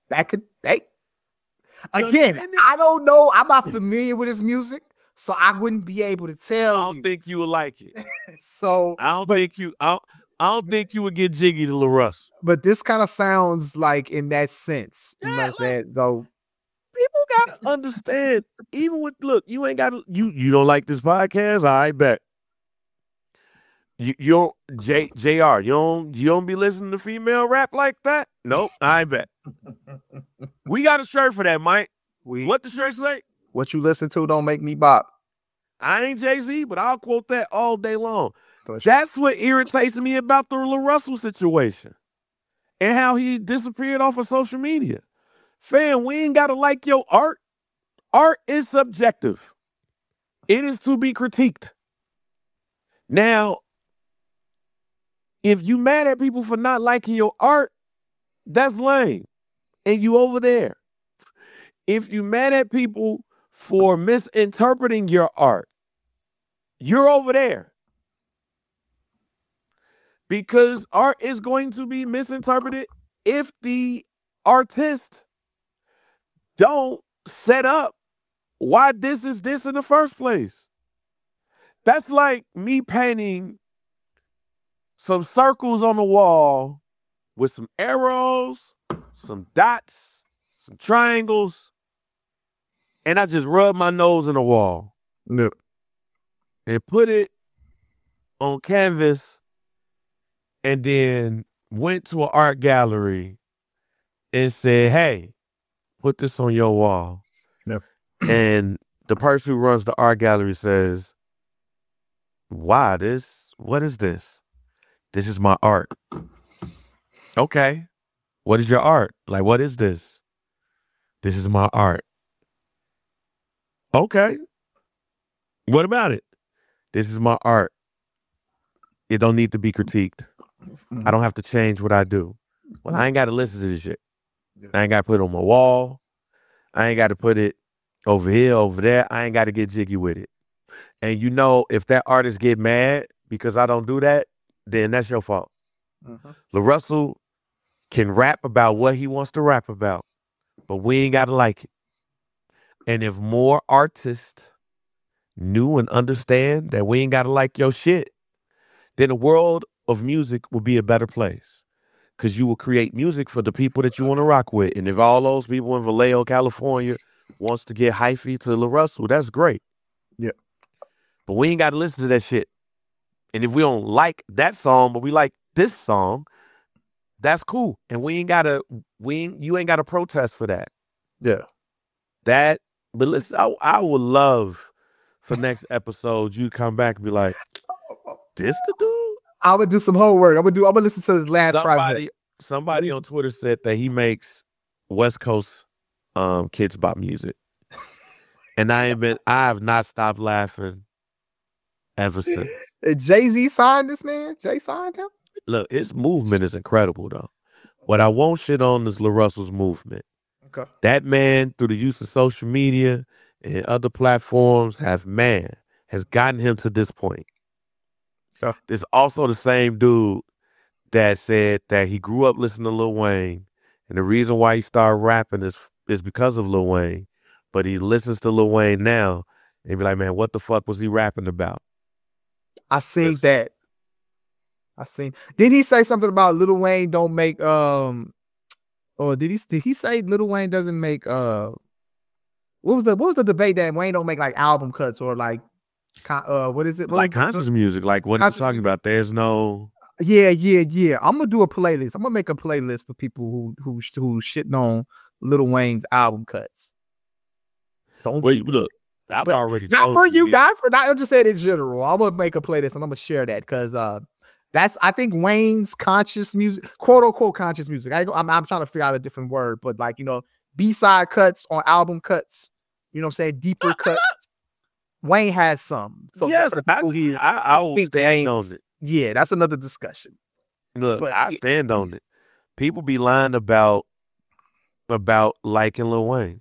Again, I don't know. I'm not familiar with his music, so I wouldn't be able to tell. I don't think you would like it. So I don't think you would get jiggy to LaRussell. But this kind of sounds like in that sense. You know what I'm saying? Though people gotta understand. Even with you ain't got you don't like this podcast. I bet. You don't JR, you don't be listening to female rap like that? Nope, I bet. We got a shirt for that, Mike. What the shirt say? What you listen to don't make me bop. I ain't Jay-Z, but I'll quote that all day long. That's what irritates me about the LaRussell situation and how he disappeared off of social media. Fam, we ain't gotta like your art. Art is subjective. It is to be critiqued. Now, if you mad at people for not liking your art, that's lame. And you over there. If you mad at people for misinterpreting your art, you're over there. Because art is going to be misinterpreted if the artist don't set up why this is this in the first place. That's like me painting some circles on the wall with some arrows, some dots, some triangles, and I just rub my nose in the wall. Yep. And put it on canvas and then went to an art gallery and said, hey, put this on your wall. Yep. And the person who runs the art gallery says, why this? What is this? This is my art. Okay. What is your art? Like, what is this? This is my art. Okay. What about it? This is my art. It don't need to be critiqued. I don't have to change what I do. Well, I ain't got to listen to this shit. I ain't got to put it on my wall. I ain't got to put it over here, over there. I ain't got to get jiggy with it. And you know, if that artist get mad because I don't do that, then that's your fault. LaRussell can rap about what he wants to rap about, but we ain't got to like it. And if more artists knew and understand that we ain't got to like your shit, then the world of music will be a better place. Because you will create music for the people that you want to rock with. And if all those people in Vallejo, California wants to get hyphy to LaRussell, that's great. Yeah. But we ain't got to listen to that shit. And if we don't like that song, but we like this song, that's cool. And you ain't got to protest for that. Yeah. But listen, I would love for next episode you come back and be like, this the dude? I would do some homework. I'm gonna listen to his last project. Somebody on Twitter said that he makes West Coast kids bop music. And I have not stopped laughing ever since. Jay-Z signed this man? Jay signed him? Look, his movement is incredible though. What I won't shit on is LaRussell's movement. Okay. That man, through the use of social media and other platforms, has gotten him to this point. Yeah. There's also the same dude that said that he grew up listening to Lil Wayne, and the reason why he started rapping is because of Lil Wayne. But he listens to Lil Wayne now and be like, man, what the fuck was he rapping about? I seen that. Did he say something about Lil Wayne don't make or did he say Lil Wayne doesn't make what was the debate that Wayne don't make like album cuts or like what is it? Like conscious music, like what he's talking about. There's no. Yeah. I'm gonna do a playlist. I'm gonna make a playlist for people who shitting on Lil Wayne's album cuts. Don't wait. Look, I've already not for you, not I'm just saying in general. I'm gonna make a playlist and I'm gonna share that because that's I think Wayne's conscious music, quote unquote conscious music. I'm trying to figure out a different word, but like B-side cuts on album cuts. You know what I'm saying? Deeper cuts. Wayne has some. So yes, I will stand on it. Yeah, that's another discussion. Look, I stand on it. People be lying about liking Lil Wayne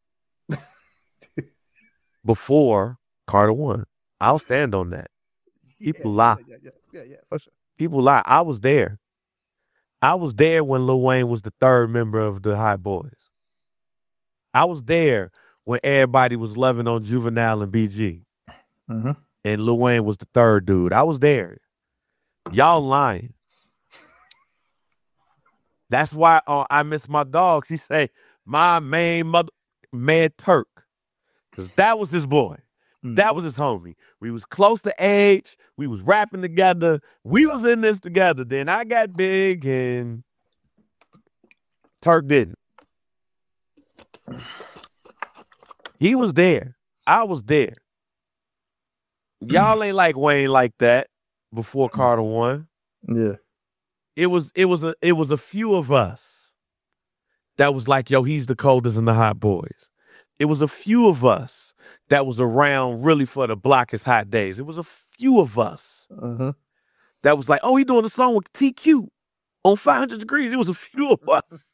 before Carter One. I'll stand on that. People lie. Yeah, for sure. People lie. I was there. I was there when Lil Wayne was the third member of the Hot Boys. I was there when everybody was loving on Juvenile and BG. Mm-hmm. And Lil Wayne was the third dude. I was there. Y'all lying. That's why I Miss My Dogs. He say, my main mother, Mad Turk. Because that was his boy. That was his homie. We was close to age. We was rapping together. We was in this together. Then I got big and Turk didn't. He was there. I was there. Y'all ain't like Wayne like that before Carter One. Yeah. It was a few of us that was like, yo, he's the coldest in the Hot Boys. it was a few of us that was around really for the Block is Hot days. It was a few of us that was like, oh, he doing a song with TQ on 500 Degrees. It was a few of us.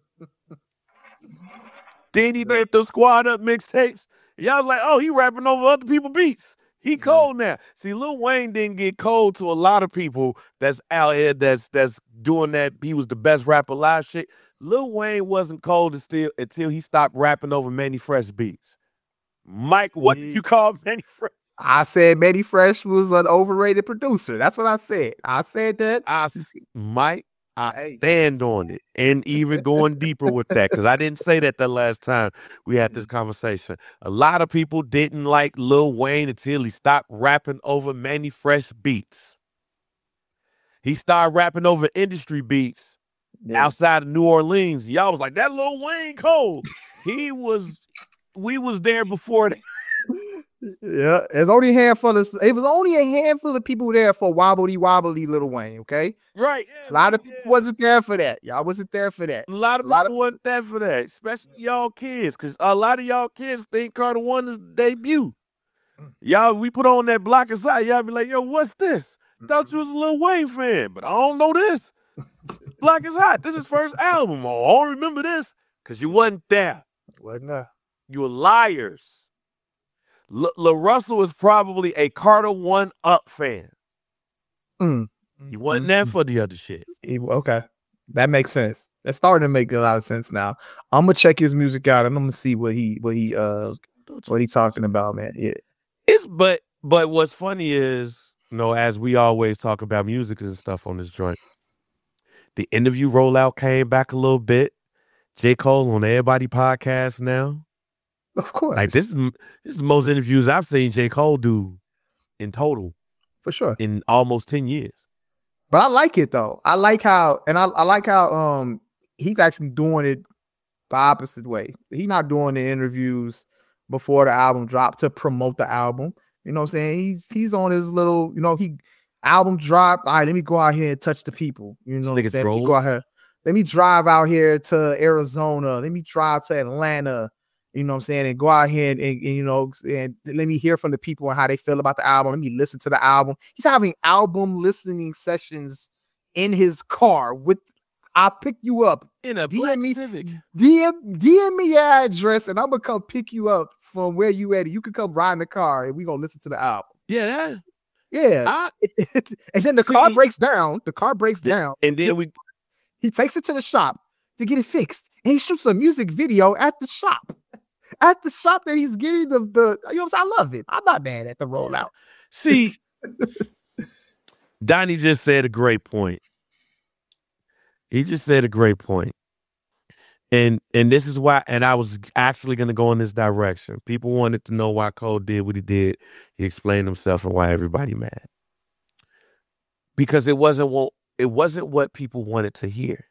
Then he did the Squad Up mixtapes. Y'all was like, oh, he rapping over other people's beats. He cold now. See, Lil Wayne didn't get cold to a lot of people that's out here that's doing that. He was the best rapper live shit. Lil Wayne wasn't cold until he stopped rapping over Manny Fresh beats. Mike, what did you call Manny Fresh? I said Manny Fresh was an overrated producer. That's what I said. I said that. Mike, I stand on it, and even going deeper with that, because I didn't say that the last time we had this conversation. A lot of people didn't like Lil Wayne until he stopped rapping over Manny Fresh beats. He started rapping over industry beats outside of New Orleans. Y'all was like, that Lil Wayne cold. We was there before that. Yeah, it was only a handful of people there for wobbly Lil Wayne, okay? Right. Yeah, a lot of people wasn't there for that. Y'all wasn't there for that. A lot of people wasn't there for that, especially y'all kids, because a lot of y'all kids think Carter One is debut. Y'all, we put on that Block is Hot, y'all be like, yo, what's this? Thought you was a Lil Wayne fan, but I don't know this. Block is Hot. This is his first album. Oh, I don't remember this, because you wasn't there. Wasn't there. You were liars. La Russell is probably a Carter One Up fan. He wasn't there for the other shit. Okay. That makes sense. That's starting to make a lot of sense now. I'm gonna check his music out and I'm gonna see what he talking about, man. Yeah. But what's funny is, as we always talk about music and stuff on this joint, the interview rollout came back a little bit. J. Cole on Everybody Podcast now. Of course. Like this is the most interviews I've seen J. Cole do in total. For sure. In almost 10 years. But I like it though. I like how he's actually doing it the opposite way. He's not doing the interviews before the album dropped to promote the album. You know what I'm saying? He's on his little, album dropped. All right, let me go out here and touch the people. You know what I'm saying? Let me go out here. Let me drive out here to Arizona. Let me drive to Atlanta. You know what I'm saying? And go out here and let me hear from the people and how they feel about the album. Let me listen to the album. He's having album listening sessions in his car with I'll pick you up. In a black Civic. DM me your address and I'm gonna come pick you up from where you at. You can come ride in the car and we're gonna listen to the album. Yeah. And then the car breaks down. The car breaks down. And then he takes it to the shop to get it fixed. And he shoots a music video at the shop. At the shop that he's getting the you know what I'm saying? I love it. I'm not mad at the rollout. See, Donnie just said a great point. He just said a great point. And this is why, and I was actually going to go in this direction. People wanted to know why Cole did what he did. He explained himself and why everybody mad. Because it wasn't what people wanted to hear.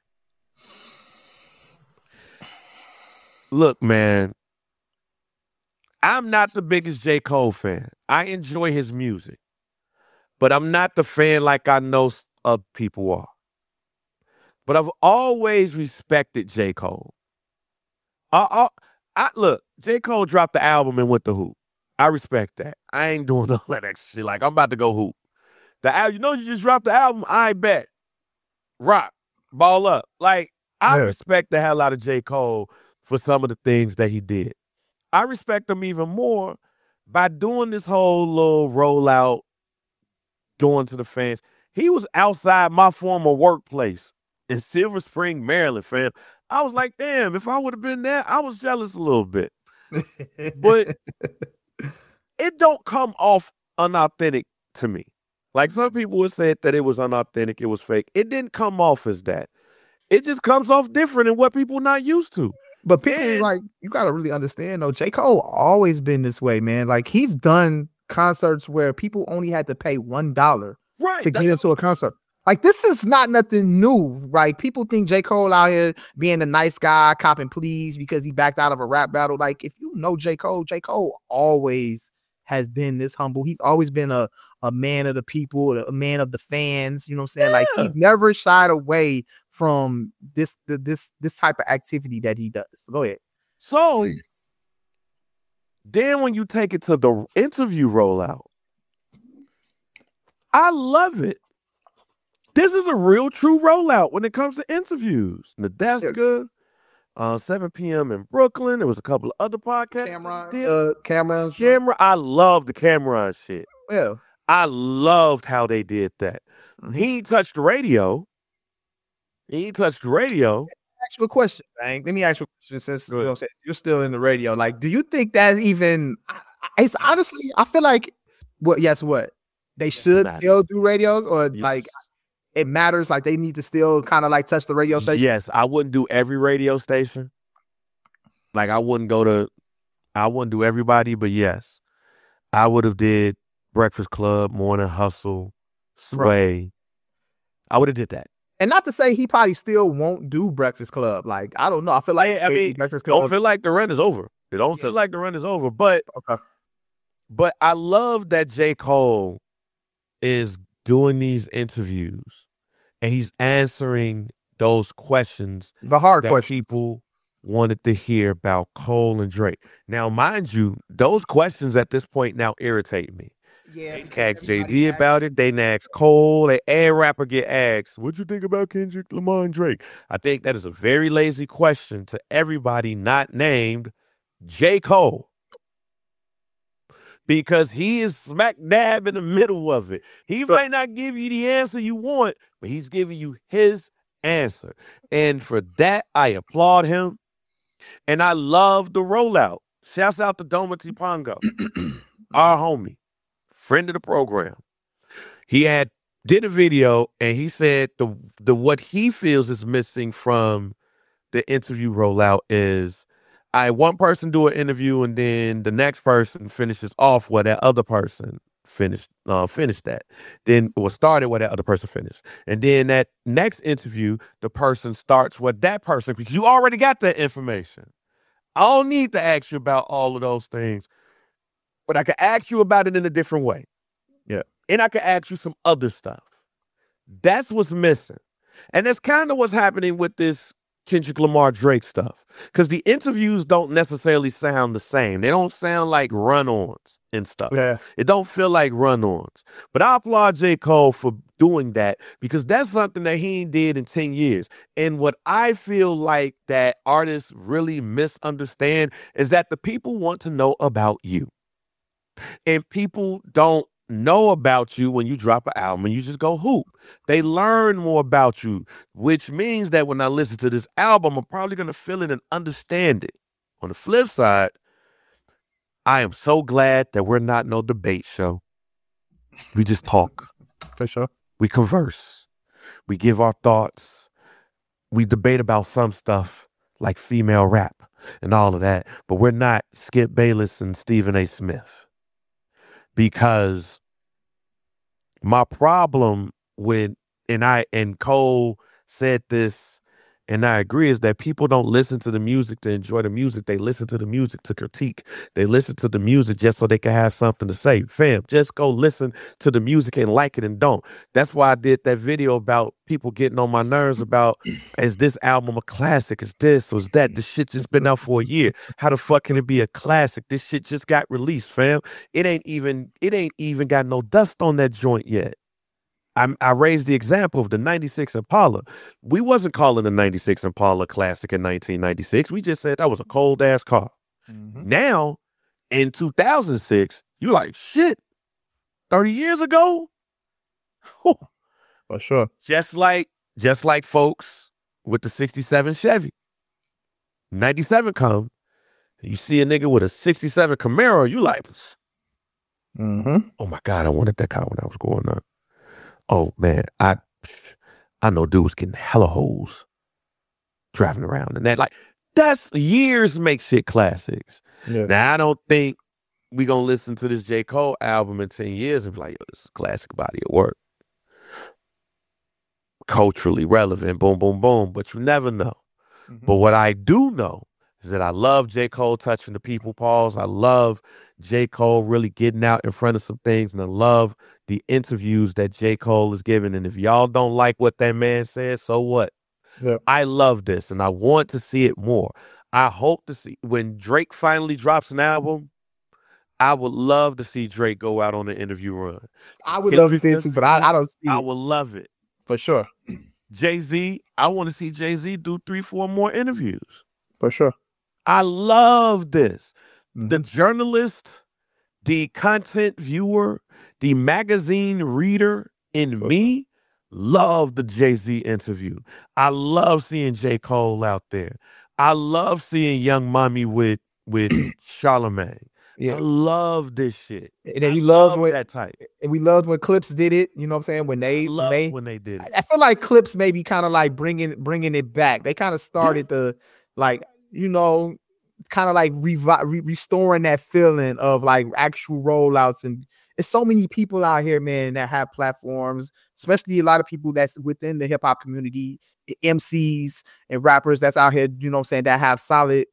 Look, man, I'm not the biggest J. Cole fan. I enjoy his music, but I'm not the fan like I know other people are. But I've always respected J. Cole. Look, J. Cole dropped the album and went to hoop. I respect that. I ain't doing all that extra shit. Like, I'm about to go hoop. You just dropped the album, I bet. Rock, ball up. Like, I respect the hell out of J. Cole for some of the things that he did. I respect him even more by doing this whole little rollout, going to the fans. He was outside my former workplace in Silver Spring, Maryland, fam. I was like, damn, if I would have been there, I was jealous a little bit. But it don't come off unauthentic to me. Like some people would say that it was unauthentic, it was fake. It didn't come off as that. It just comes off different than what people not used to. But people, like, you got to really understand, though, J. Cole always been this way, man. Like, he's done concerts where people only had to pay $1 to get into a concert. Like, this is not nothing new, right? People think J. Cole out here being a nice guy, copping pleas because he backed out of a rap battle. Like, if you know J. Cole always has been this humble. He's always been a man of the people, a man of the fans. You know what I'm saying? Yeah. Like, he's never shied away from this type of activity that he does. Go ahead. So Then when you take it to the interview rollout, I love it. This is a real true rollout when it comes to interviews. Nadeska, 7 p.m. in Brooklyn. There was a couple of other podcasts. Cameron. I love the Cameron shit. Yeah. I loved how they did that. Mm-hmm. He ain't touched the radio. Ask you a question, Bang. Let me ask you a question since you're still in the radio. Like, do you think that's even? It's honestly, I feel like what they should still do radios, or like it matters. Like they need to still kind of like touch the radio station. Yes, I wouldn't do every radio station. Like I wouldn't do everybody, but yes, I would have did Breakfast Club, Morning Hustle, Sway. Right. I would have did that. And not to say he probably still won't do Breakfast Club. Like, I don't know. I feel like Breakfast Club. Don't feel like the run is over. It don't feel like the run is over. But but I love that J. Cole is doing these interviews and he's answering those questions. The hard questions people wanted to hear about Cole and Drake. Now, mind you, those questions at this point now irritate me. Yeah, they asked Jay-Z about it. They asked Cole. Every rapper get asked, what'd you think about Kendrick Lamar and Drake? I think that is a very lazy question to everybody not named J. Cole. Because he is smack dab in the middle of it. He might not give you the answer you want, but he's giving you his answer. And for that, I applaud him. And I love the rollout. Shouts out to Domity Pongo, our homie. Friend of the program. He did a video and he said the what he feels is missing from the interview rollout is one person do an interview and then the next person finishes off where that other person finished that. Then started where that other person finished. And then that next interview, the person starts with that person because you already got that information. I don't need to ask you about all of those things. But I can ask you about it in a different way. Yeah. And I can ask you some other stuff. That's what's missing. And that's kind of what's happening with this Kendrick Lamar Drake stuff. Because the interviews don't necessarily sound the same. They don't sound like run-ons and stuff. Yeah. It don't feel like run-ons. But I applaud J. Cole for doing that because that's something that he did in 10 years. And what I feel like that artists really misunderstand is that the people want to know about you. And people don't know about you when you drop an album and you just go hoop. They learn more about you, which means that when I listen to this album, I'm probably going to feel it and understand it. On the flip side, I am so glad that we're not no debate show. We just talk. For sure. We converse. We give our thoughts. We debate about some stuff like female rap and all of that, but we're not Skip Bayless and Stephen A. Smith. Because my problem with, and Cole said this, and I agree, is that people don't listen to the music to enjoy the music. They listen to the music to critique. They listen to the music just so they can have something to say. Fam, just go listen to the music and like it and don't. That's why I did that video about people getting on my nerves about, is this album a classic? Is this, was that? This shit just been out for a year. How the fuck can it be a classic? This shit just got released, fam. It ain't even got no dust on that joint yet. I raised the example of the 96 Impala. We wasn't calling the 96 Impala classic in 1996. We just said that was a cold-ass car. Mm-hmm. Now, in 2006, you like, shit, 30 years ago? For sure. Just like folks with the 67 Chevy. 97 come, you see a nigga with a 67 Camaro, you like, oh my God, I wanted that car when I was growing up. Oh man, I know dudes getting hella hoes driving around and that. Like, that's years make shit classics. Yeah. Now I don't think we gonna listen to this J. Cole album in 10 years and be like, yo, this is a classic body of work. Culturally relevant, boom, boom, boom. But you never know. Mm-hmm. But what I do know is that I love J. Cole touching the people pause. I love J. Cole really getting out in front of some things, and I love the interviews that J. Cole is giving. And if y'all don't like what that man says, so what? Yeah. I love this, and I want to see it more. I hope to see when Drake finally drops an album, I would love to see Drake go out on an interview run. I would love to see it too, but I don't see I it. would love it. For sure. Jay-Z, I want to see Jay-Z do 3-4 more interviews. For sure. I love this. The journalist, the content viewer, the magazine reader in me love the Jay-Z interview. I love seeing J. Cole out there. I love seeing Young Mommy with Charlamagne. Yeah. I love this shit. And then you love that type. And we loved when Clips did it. You know what I'm saying? When they did it. I feel like Clips maybe kind of like bringing it back. They kind of started the like, you know, kind of like restoring that feeling of like actual rollouts. And it's so many people out here, man, that have platforms, especially a lot of people that's within the hip hop community, MCs and rappers that's out here, you know what I'm saying, that have solid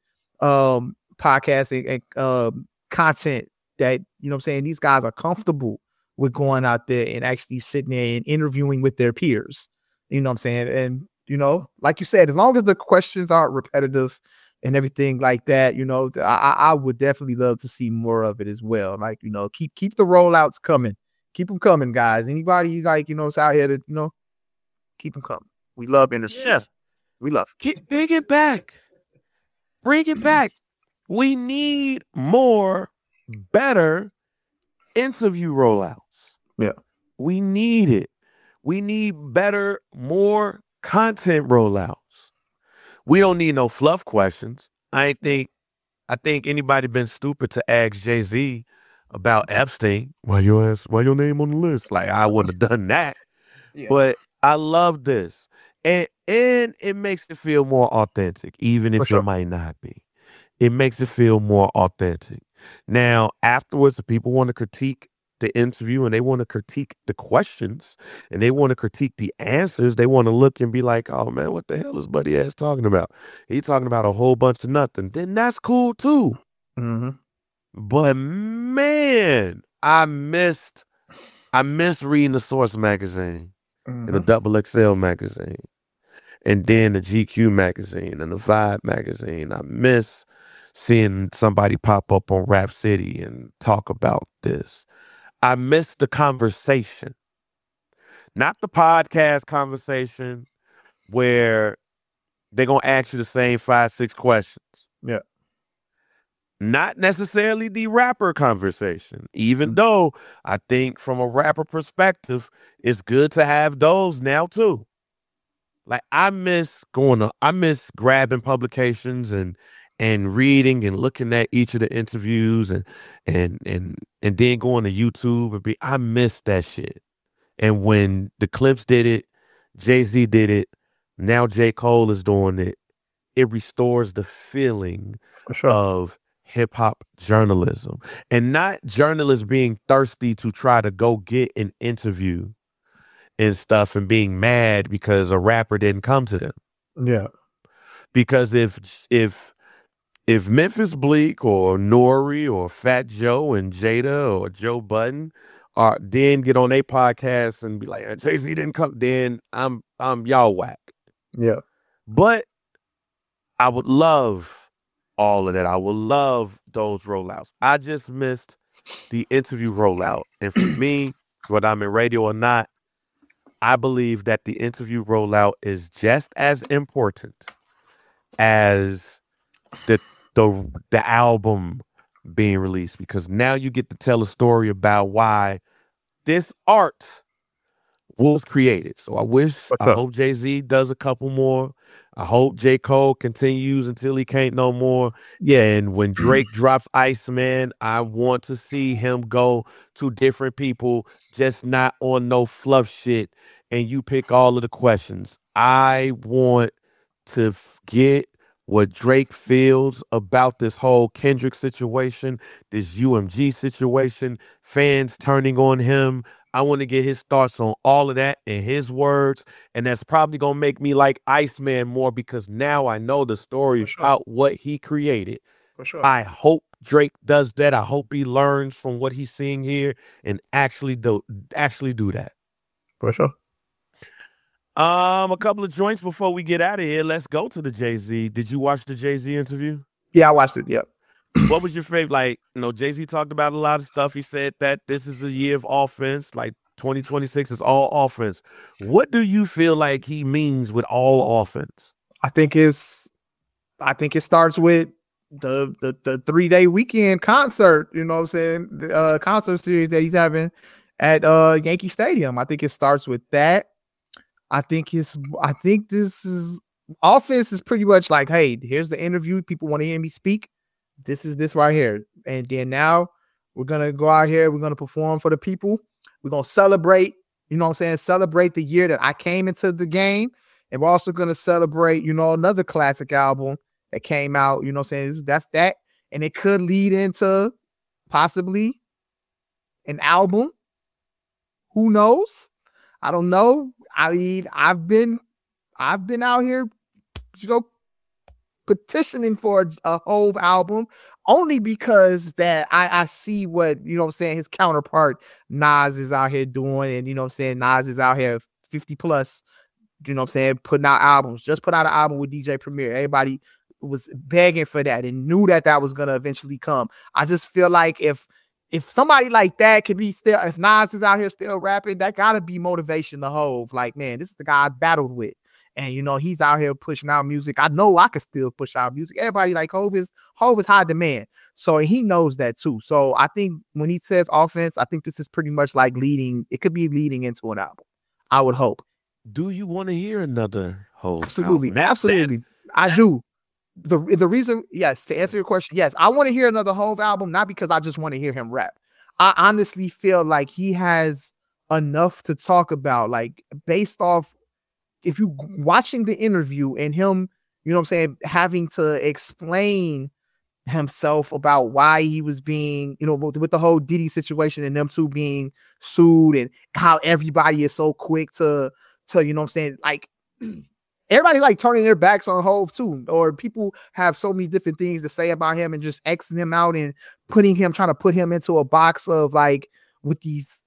podcasts and content that, you know what I'm saying, these guys are comfortable with going out there and actually sitting there and interviewing with their peers. You know what I'm saying? And, you know, like you said, as long as the questions aren't repetitive and everything like that, you know, I would definitely love to see more of it as well. Like, you know, keep the rollouts coming. Keep them coming, guys. Anybody like, you know, it's out here to, you know, keep them coming. We love industry. Yes. We love it. Bring it back. Bring it back. We need more better interview rollouts. Yeah. We need it. We need better, more content rollouts. We don't need no fluff questions. I think anybody been stupid to ask Jay-Z about Epstein. Why your name on the list? Like, I wouldn't have done that. Yeah. But I love this. And it makes it feel more authentic, even if it might not be. It makes it feel more authentic. Now, afterwards, if people want to critique the interview and they want to critique the questions and they want to critique the answers, they want to look and be like, oh, man, what the hell is Buddy ass talking about? He talking about a whole bunch of nothing. Then that's cool, too. Mm-hmm. But, man, I missed reading the Source magazine and the Double XL magazine and then the GQ magazine and the Vibe magazine. I miss seeing somebody pop up on Rap City and talk about this. I miss the conversation, not the podcast conversation where they're going to ask you the same 5-6 questions. Yeah. Not necessarily the rapper conversation, even though I think from a rapper perspective, it's good to have those now too. Like I miss grabbing publications and reading and looking at each of the interviews and then going to YouTube I miss that shit. And when the Clips did it, Jay-Z did it, now J. Cole is doing it, it restores the feeling of hip hop journalism. And not journalists being thirsty to try to go get an interview and stuff and being mad because a rapper didn't come to them. Yeah. Because if Memphis Bleak or Nori or Fat Joe and Jada or Joe Budden then get on a podcast and be like, Jay-Z didn't come, then I'm y'all whack. Yeah. But I would love all of that. I would love those rollouts. I just missed the interview rollout. And for me, whether I'm in radio or not, I believe that the interview rollout is just as important as the album being released, because now you get to tell a story about why this art was created. So I hope Jay-Z does a couple more. I hope J. Cole continues until he can't no more. Yeah, and when Drake drops Iceman, I want to see him go to different people, just not on no fluff shit, and you pick all of the questions. I want to get what Drake feels about this whole Kendrick situation, this UMG situation, fans turning on him. I want to get his thoughts on all of that in his words. And that's probably going to make me like Iceman more, because now I know the story about what he created. For sure. I hope Drake does that. I hope he learns from what he's seeing here and actually do that. For sure. A couple of joints before we get out of here. Let's go to the Jay-Z. Did you watch the Jay-Z interview? Yeah, I watched it. Yep. What was your favorite? Like, Jay-Z talked about a lot of stuff. He said that this is a year of offense. Like 2026 is all offense. What do you feel like he means with all offense? I think it starts with the 3-day weekend concert, you know what I'm saying? The concert series that he's having at Yankee Stadium. I think it starts with that. I think this is offense is pretty much like, hey, here's the interview. People want to hear me speak. This is this right here. And then now we're gonna go out here, we're gonna perform for the people. We're gonna celebrate, you know what I'm saying? Celebrate the year that I came into the game. And we're also gonna celebrate, another classic album that came out, you know what I'm saying? That's that. And it could lead into possibly an album. Who knows? I don't know. I mean, I've been out here, petitioning for a Hove album only because that I see what, you know what I'm saying, his counterpart Nas is out here doing. And, you know what I'm saying, Nas is out here 50 plus, you know what I'm saying, putting out albums. Just put out an album with DJ Premier. Everybody was begging for that and knew that was going to eventually come. I just feel like if somebody like that could be still, if Nas is out here still rapping, that gotta be motivation to Hove. Like, man, this is the guy I battled with. And, he's out here pushing out music. I know I could still push out music. Everybody like Hove is high demand. So he knows that too. So I think when he says offense, I think this is pretty much like it could be leading into an album. I would hope. Do you want to hear another Hove Absolutely. album? Absolutely. I do. The reason, yes, to answer your question, yes, I want to hear another Hove album, not because I just want to hear him rap. I honestly feel like he has enough to talk about, like based off if you watching the interview and him, you know what I'm saying, having to explain himself about why he was being, with the whole Diddy situation and them two being sued and how everybody is so quick to you know what I'm saying, like everybody like turning their backs on Hove too, or people have so many different things to say about him and just Xing him out and trying to put him into a box of like with these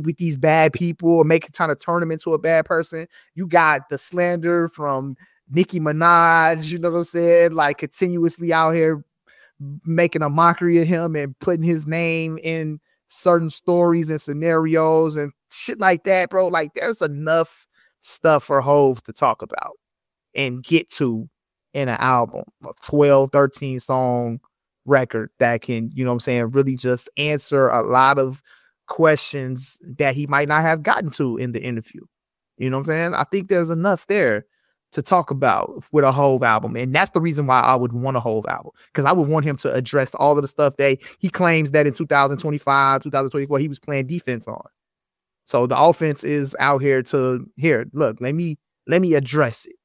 bad people or trying to turn him into a bad person. You got the slander from Nicki Minaj, you know what I'm saying? Like continuously out here making a mockery of him and putting his name in certain stories and scenarios and shit like that, bro. Like there's enough stuff for Hove to talk about and get to in an album, a 12, 13 song record that can, you know what I'm saying, really just answer a lot of questions that he might not have gotten to in the interview. You know what I'm saying? I think there's enough there to talk about with a Hove album. And that's the reason why I would want a Hove album, because I would want him to address all of the stuff that he claims that in 2025, 2024, he was playing defense on. So the offense is out here look, let me address it.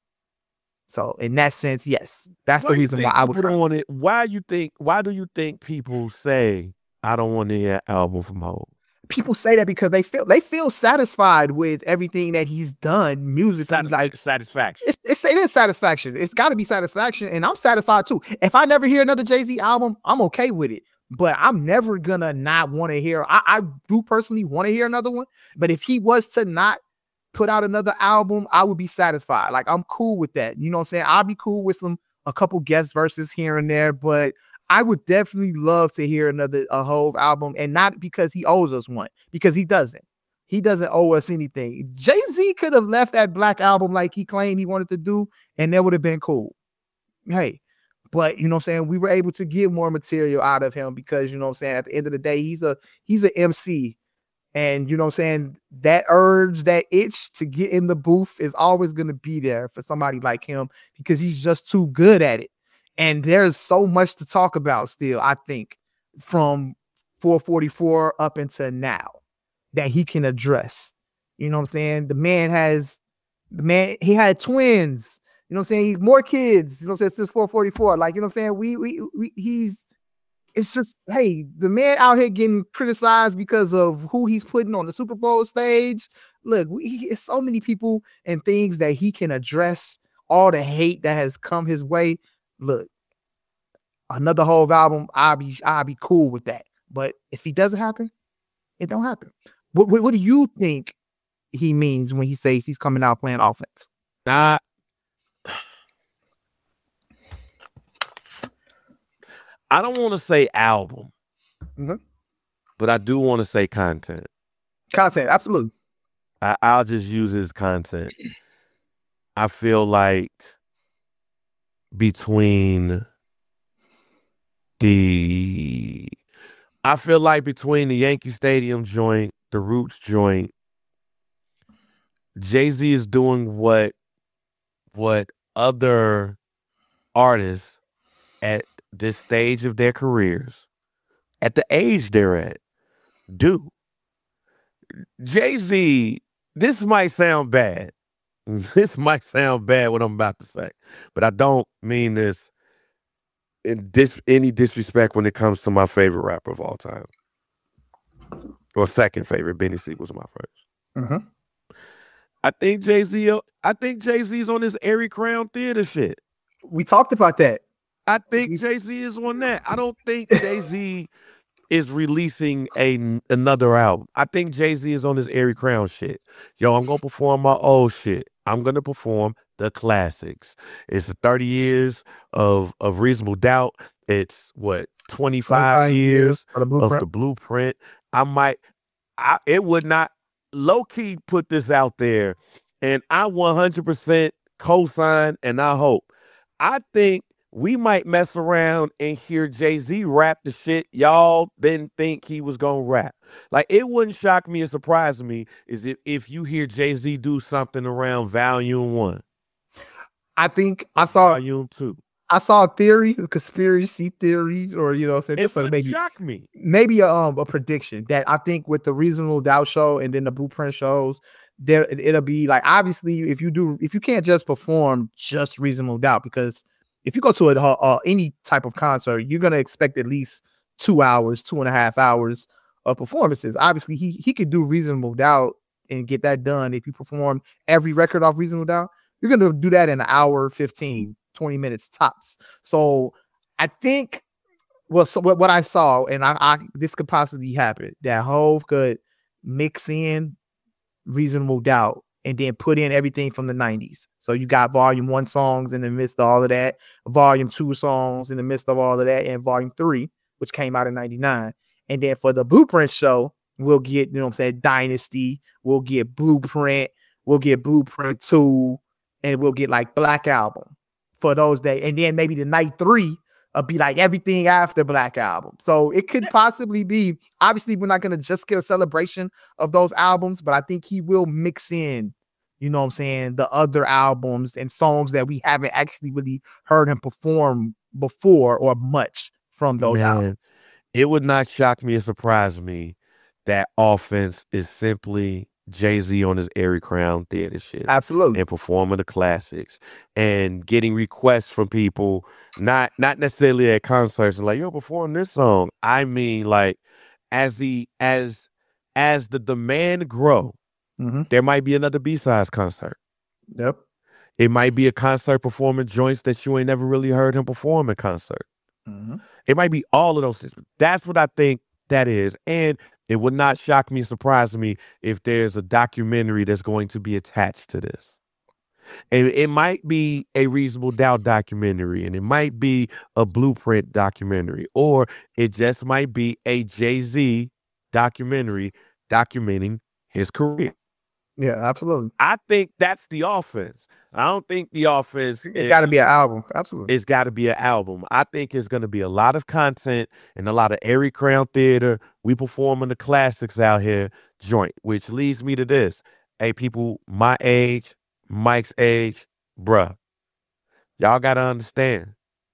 So in that sense, yes, that's the reason why I would want it. Why do you think people say I don't want to hear an album from Hove? People say that because they feel satisfied with everything that he's done musically. Like satisfaction. It is satisfaction. It's got to be satisfaction, and I'm satisfied too. If I never hear another Jay-Z album, I'm okay with it. But I'm never gonna not want to hear. I do personally want to hear another one. But if he was to not put out another album, I would be satisfied. Like I'm cool with that. You know what I'm saying? I'll be cool with a couple guest verses here and there, but I would definitely love to hear a Hove album, and not because he owes us one, because he doesn't. He doesn't owe us anything. Jay-Z could have left that Black album like he claimed he wanted to do, and that would have been cool. Hey, but you know what I'm saying? We were able to get more material out of him because, you know what I'm saying, at the end of the day, he's an MC. And you know what I'm saying? That urge, that itch to get in the booth is always going to be there for somebody like him because he's just too good at it. And there's so much to talk about still, I think, from 444 up until now that he can address. You know what I'm saying? He had twins. You know what I'm saying? More kids, you know what I'm saying, since 444. Like, you know what I'm saying? It's just, hey, the man out here getting criticized because of who he's putting on the Super Bowl stage. Look, it's so many people and things that he can address, all the hate that has come his way. Look, another Hove album, I'll be cool with that. But if it doesn't happen, it don't happen. What do you think he means when he says he's coming out playing offense? I don't want to say album, but I do want to say content. Content, absolutely. I'll just use his content. I feel like between the Yankee Stadium joint, the Roots joint, Jay-Z is doing what other artists at this stage of their careers, at the age they're at, do. Jay-Z, this might sound bad. This might sound bad what I'm about to say, but I don't mean this in any disrespect when it comes to my favorite rapper of all time. Or second favorite. Benny Siegel's my first. I think Jay-Z's on this Airy Crown Theater shit. We talked about that. I think Jay-Z is on that. I don't think Jay-Z is releasing another album. I think Jay-Z is on this Airy Crown shit. Yo, I'm going to perform my old shit. I'm going to perform the classics. It's 30 years of Reasonable Doubt. It's 25 years of the Blueprint. It would not low-key put this out there, and I 100% co-sign, and I hope. I think we might mess around and hear Jay-Z rap the shit y'all didn't think he was going to rap. Like, it wouldn't shock me or surprise me is if you hear Jay-Z do something around Volume 1. I think I saw Volume 2. I saw a theory, a conspiracy theories, or it would shock me. Maybe a prediction that I think with the Reasonable Doubt show and then the Blueprint shows, it'll be like, obviously if you can't just perform just Reasonable Doubt, because if you go to any type of concert, you're gonna expect at least 2 hours, 2.5 hours of performances. Obviously, he could do Reasonable Doubt and get that done. If you perform every record off Reasonable Doubt, you're gonna do that in an hour, 15, 20 minutes tops. So I think what I saw, and I this could possibly happen, that Hov could mix in Reasonable Doubt and then put in everything from the 90s. So you got Volume 1 songs in the midst of all of that, Volume 2 songs in the midst of all of that, and Volume 3, which came out in 99. And then for the Blueprint show, we'll get, Dynasty, we'll get Blueprint, we'll get Blueprint 2, and we'll get like Black Album for those days. And then maybe the night 3 will be like everything after Black Album. So it could possibly be, obviously we're not going to just get a celebration of those albums, but I think he will mix in, the other albums and songs that we haven't actually really heard him perform before or much from those albums. It would not shock me or surprise me that Offense is simply Jay-Z on his Airy Crown Theater shit. Absolutely. And performing the classics and getting requests from people, not necessarily at concerts, like, yo, perform this song. I mean, like, as the demand grow, there might be another B-sides concert. Yep. It might be a concert performing joints that you ain't never really heard him perform in concert. It might be all of those things. That's what I think that is. And it would not shock me, surprise me if there's a documentary that's going to be attached to this. And it might be a Reasonable Doubt documentary, and it might be a Blueprint documentary, or it just might be a Jay-Z documentary documenting his career. Yeah, absolutely. I think that's the Offense. I don't think the Offense. It's got to be an album. Absolutely. It's got to be an album. I think it's going to be a lot of content and a lot of Airy Crown Theater. We performing the classics out here joint, which leads me to this. Hey, people my age, Mike's age, bruh, y'all got to understand.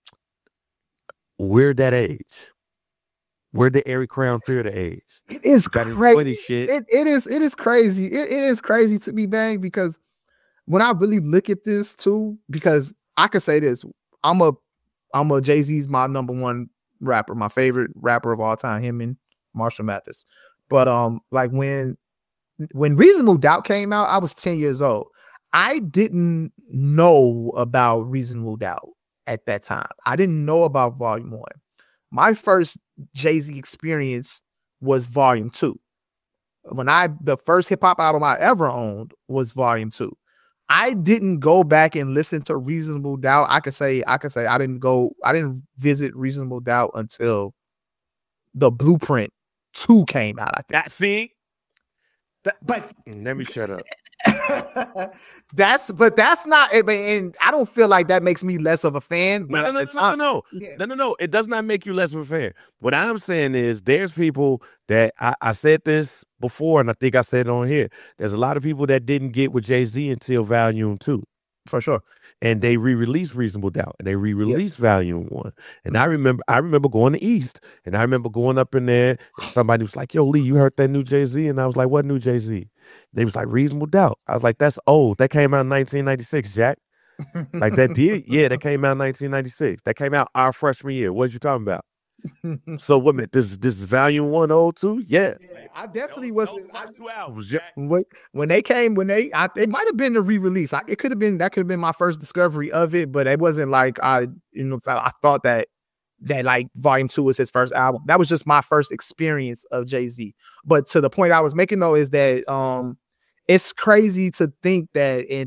We're that age. We're the Airy Crown Theater age. It is crazy. Shit. It is crazy. It is crazy to me, Bang, because when I really look at this too, because I could say this, I'm a Jay-Z's my number one rapper, my favorite rapper of all time, him and Marshall Mathers. But like when Reasonable Doubt came out, I was 10 years old. I didn't know about Reasonable Doubt at that time. I didn't know about Volume 1. My first Jay-Z experience was Volume 2. The first hip hop album I ever owned was Volume 2. I didn't go back and listen to Reasonable Doubt. I could say I didn't visit Reasonable Doubt until the Blueprint 2 came out. I think. That see, But let me shut up. that's not. And I don't feel like that makes me less of a fan. No. It does not make you less of a fan. What I'm saying is, there's people that I said this before, and I think I said it on here. There's a lot of people that didn't get with Jay-Z until Volume 2. For sure. And they re-released Reasonable Doubt, and they re-released Volume 1. And I remember going to East, and I remember going up in there, and somebody was like, "Yo, Lee, you heard that new Jay-Z?" And I was like, "What new Jay-Z?" They was like, "Reasonable Doubt." I was like, "That's old. That came out in 1996, Jack." Like, that did? Yeah, that came out in 1996. That came out our freshman year. What you talking about? So what, man? This is Volume 1 old too? Yeah. I definitely was. 2 albums, Jack. When they came, it might have been a re-release. That could have been my first discovery of it, but it wasn't like I thought that like Volume 2 was his first album. That was just my first experience of Jay-Z. But to the point I was making though is that it's crazy to think that in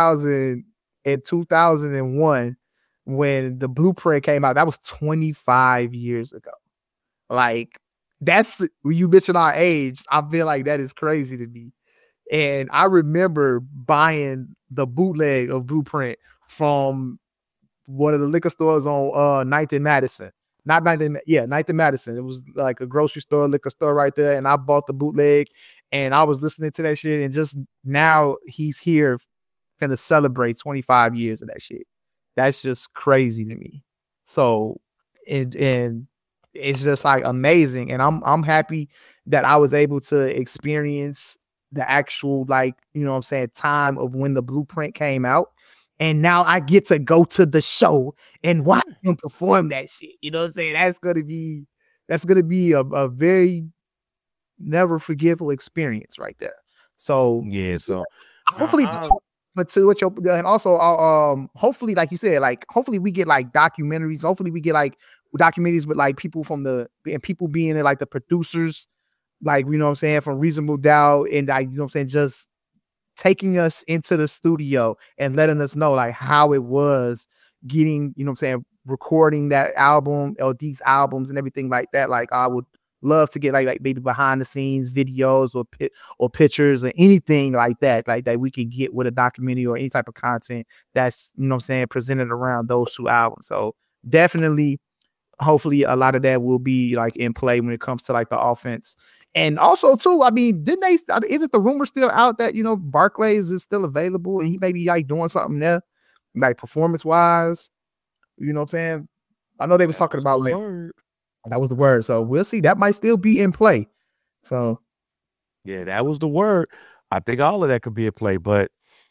2001, when the Blueprint came out, that was 25 years ago. Like, that's when you mention our age. I feel like that is crazy to me. And I remember buying the bootleg of Blueprint from one of the liquor stores on 9th and Madison. Not 9th and Madison. It was like a grocery store, liquor store right there. And I bought the bootleg and I was listening to that shit. And just now he's here going to celebrate 25 years of that shit. That's just crazy to me. So, and it's just like amazing. And I'm happy that I was able to experience the actual, like, you know what I'm saying, time of when the Blueprint came out. And now I get to go to the show and watch him perform that shit. You know what I'm saying? That's gonna be a very never forgettable experience right there. So yeah, so hopefully, but to what and also hopefully, like you said, like hopefully we get like documentaries. Hopefully we get like documentaries with like people and people being there, like the producers, like, you know what I'm saying, from Reasonable Doubt, and like, you know what I'm saying, just taking us into the studio and letting us know like how it was getting, you know what I'm saying, recording that album or these albums and everything like that. Like, I would love to get like maybe behind the scenes videos or pictures or anything like that we can get with a documentary or any type of content that's, you know what I'm saying, presented around those two albums. So definitely, hopefully a lot of that will be like in play when it comes to like the offense. And also too, I mean, isn't the rumor still out that, you know, Barclays is still available and he may be like doing something there, like performance wise? You know what I'm saying? I know they was talking about that was the word. So we'll see. That might still be in play. So yeah, that was the word. I think all of that could be in play, but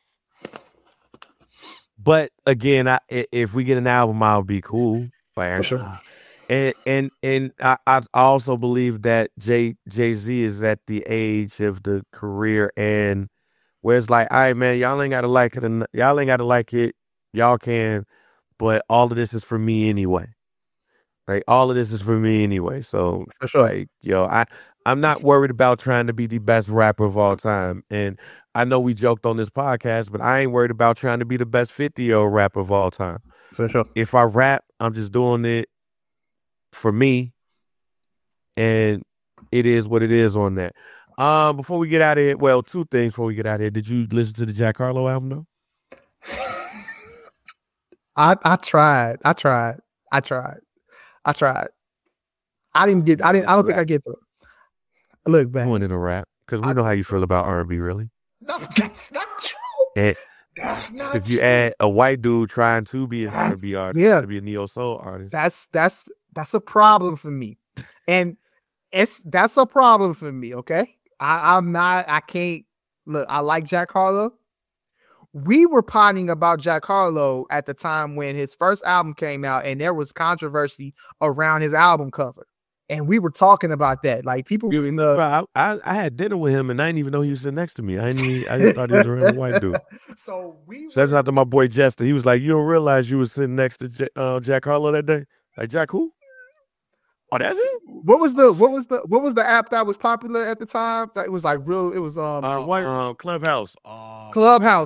again, if we get an album, I'll be cool. For sure. And I also believe that Jay-Z is at the age of the career and where it's like, all right, man, y'all ain't gotta like it, and y'all ain't gotta like it, y'all can, but all of this is for me anyway. Like, all of this is for me anyway. So for sure, like, yo, I'm not worried about trying to be the best rapper of all time. And I know we joked on this podcast, but I ain't worried about trying to be the best 50-year-old rapper of all time. For sure. If I rap, I'm just doing it for me, and it is what it is on that. Before we get out of here, well, two things before we get out of here. Did you listen to the Jack Harlow album though? I tried. I don't think I get through. Look, man. I wanted to rap because we know how you feel about R&B, really. No, that's not true. That's not if you add a white dude trying to be an R&B artist, to be a neo soul artist, that's a problem for me, and that's a problem for me. Okay, I can't look. I like Jack Harlow. We were potting about Jack Harlow at the time when his first album came out, and there was controversy around his album cover. And we were talking about that. Like, people giving I had dinner with him and I didn't even know he was sitting next to me. I just thought he was a real white dude. So that's out to my boy Jester. He was like, "You don't realize you was sitting next to Jack Harlow that day?" Like, Jack who? Oh, that's it? What was the app that was popular at the time? That was like real. It was Clubhouse. Clubhouse.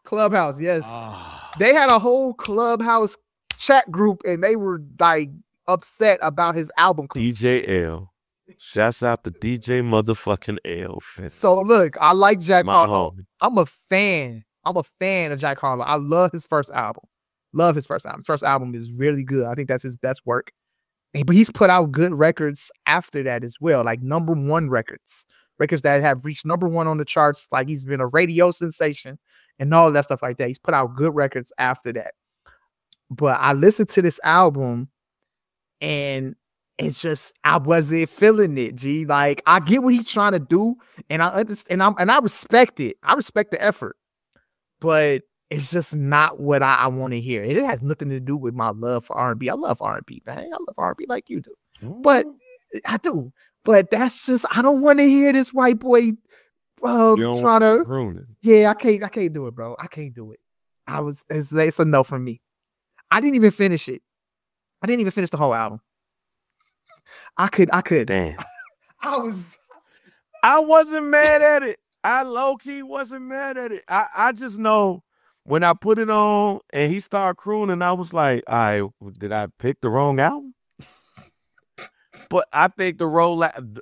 Clubhouse, yes. They had a whole Clubhouse chat group, and they were like upset about his album. DJ L. Shouts out to DJ motherfucking L. So look, I like Jack Harlow. I'm a fan. I'm a fan of Jack Harlow. I love his first album. His first album is really good. I think that's his best work. But he's put out good records after that as well, like number one records that have reached number one on the charts. Like he's been a radio sensation and all that stuff like that. He's put out good records after that. But I listened to this album and it's just, I wasn't feeling it, G. Like I get what he's trying to do and I understand and I respect it. I respect the effort, but it's just not what I want to hear. It has nothing to do with my love for R&B. I love R&B, man. I love R&B like you do. But I do. But that's just, I don't want to hear this white boy trying to ruin it. Yeah, I can't do it, bro. I can't do it. It's a no from me. I didn't even finish it. I didn't even finish the whole album. I could. Damn. I wasn't mad at it. I low-key wasn't mad at it. I just know when I put it on and he started crooning, I was like, did I pick the wrong album? But I think the rollout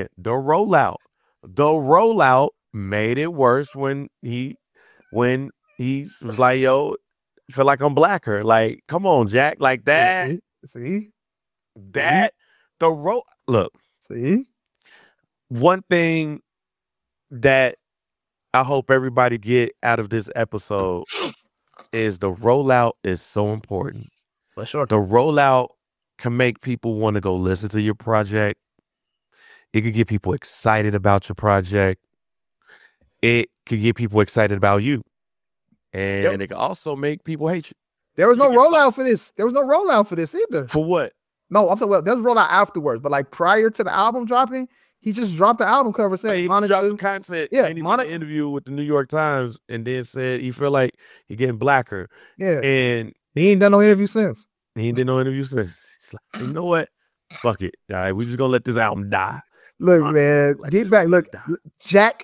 made it worse when he was like, yo, feel like I'm blacker. Like, come on, Jack. Like that. See? That, look. See? One thing that I hope everybody get out of this episode is the rollout is so important. For sure. The rollout can make people want to go listen to your project. It could get people excited about your project. It could get people excited about you. And it can also make people hate you. There was no rollout for this. There was no rollout for this either. For what? No, I'm talking about there's a rollout afterwards, but like prior to the album dropping, he just dropped the album cover saying he dropped the content. Yeah, he did an interview with the New York Times and then said he feel like he getting blacker. Yeah, and he ain't done no interview since. He's like, you know what? Fuck it. All right, we just gonna let this album die. Look, man, get back. Look, Jack.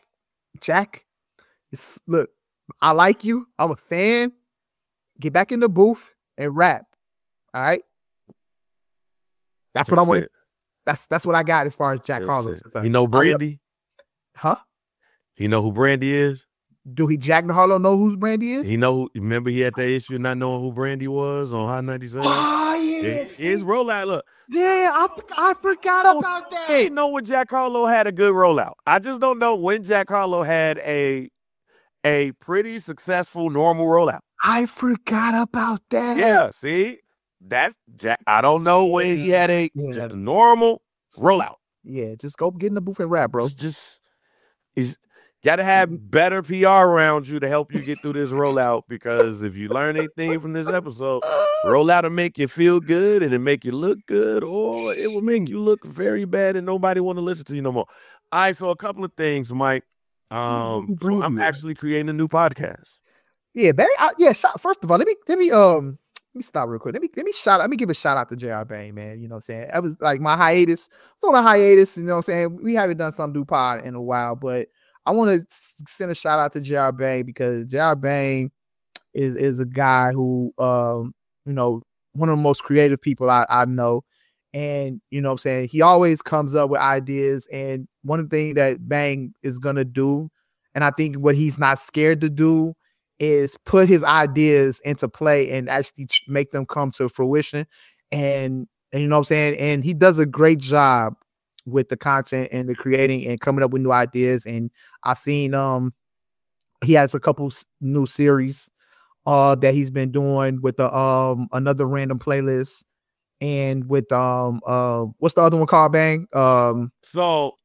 Look, I like you. I'm a fan. Get back in the booth and rap. All right. That's what I want. That's what I got as far as Jack Harlow. You know Brandy? Huh? You know who Brandy is? Do Jack Harlow know who Brandy is? Remember he had that issue not knowing who Brandy was on Hot 97? Oh, yes. His rollout, look. Yeah, I forgot about that. I didn't know when Jack Harlow had a good rollout. I just don't know when Jack Harlow had a pretty successful normal rollout. I forgot about that. Yeah, see? That's Jack. I don't know when he had just a normal rollout. Yeah, just go get in the booth and rap, bro. He's got to have better PR around you to help you get through this rollout, because if you learn anything from this episode, rollout will make you feel good and it make you look good, or it will make you look very bad and nobody want to listen to you no more. All right, so a couple of things, Mike. So I'm actually creating a new podcast. Yeah, Barry. First of all, let me stop real quick. Let me give a shout out to J.R. Bain, man. You know what I'm saying? I was like my hiatus. It's on a hiatus, you know what I'm saying? We haven't done some new pod in a while, but I want to send a shout out to J.R. Bain because J.R. Bain is a guy who one of the most creative people I know. And you know what I'm saying? He always comes up with ideas. And one of the things that Bang is gonna do, and I think what he's not scared to do, is put his ideas into play and actually make them come to fruition. And you know what I'm saying? And he does a great job with the content and the creating and coming up with new ideas. And I've seen he has a couple new series that he's been doing with the another random playlist and with what's the other one called, Bang? So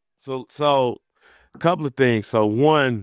a couple of things. So one,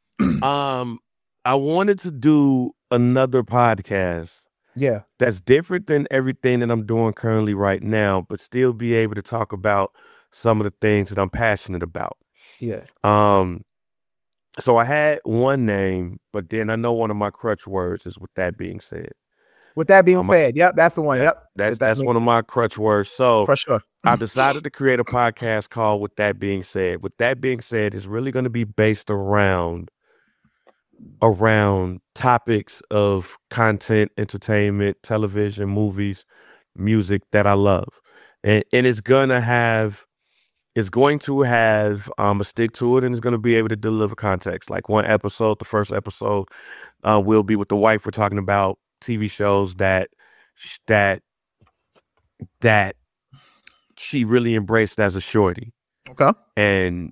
I wanted to do another podcast. Yeah. That's different than everything that I'm doing currently right now, but still be able to talk about some of the things that I'm passionate about. Yeah. So I had one name, but then I know one of my crutch words is with that being said. With that being said, yep, that's the one. Yep. That's one of my crutch words. So for sure. I decided to create a podcast called With That Being Said. With that being said, it's really going to be based around around topics of content, entertainment, television, movies, music that I love. And it's going to have a stick to it, and it's going to be able to deliver context. Like one episode, the first episode, will be with the wife. We're talking about TV shows that that she really embraced as a shorty. Okay. And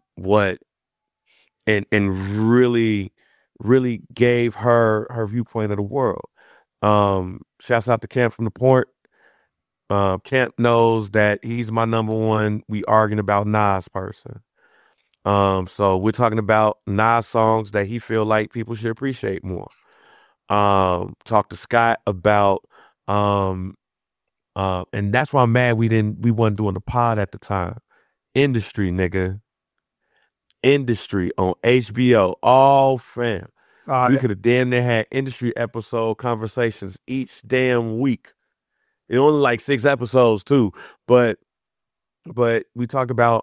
really gave her viewpoint of the world. Shouts out to Camp from the Port. Camp knows that he's my number one we arguing about Nas person. So we're talking about Nas songs that he feel like people should appreciate more. Talk to Scott about and that's why I'm mad we wasn't doing the pod at the time. Industry, nigga. Industry on HBO. All fam. We could have damn near had industry episode conversations each damn week. It only like 6 episodes too, but we talked about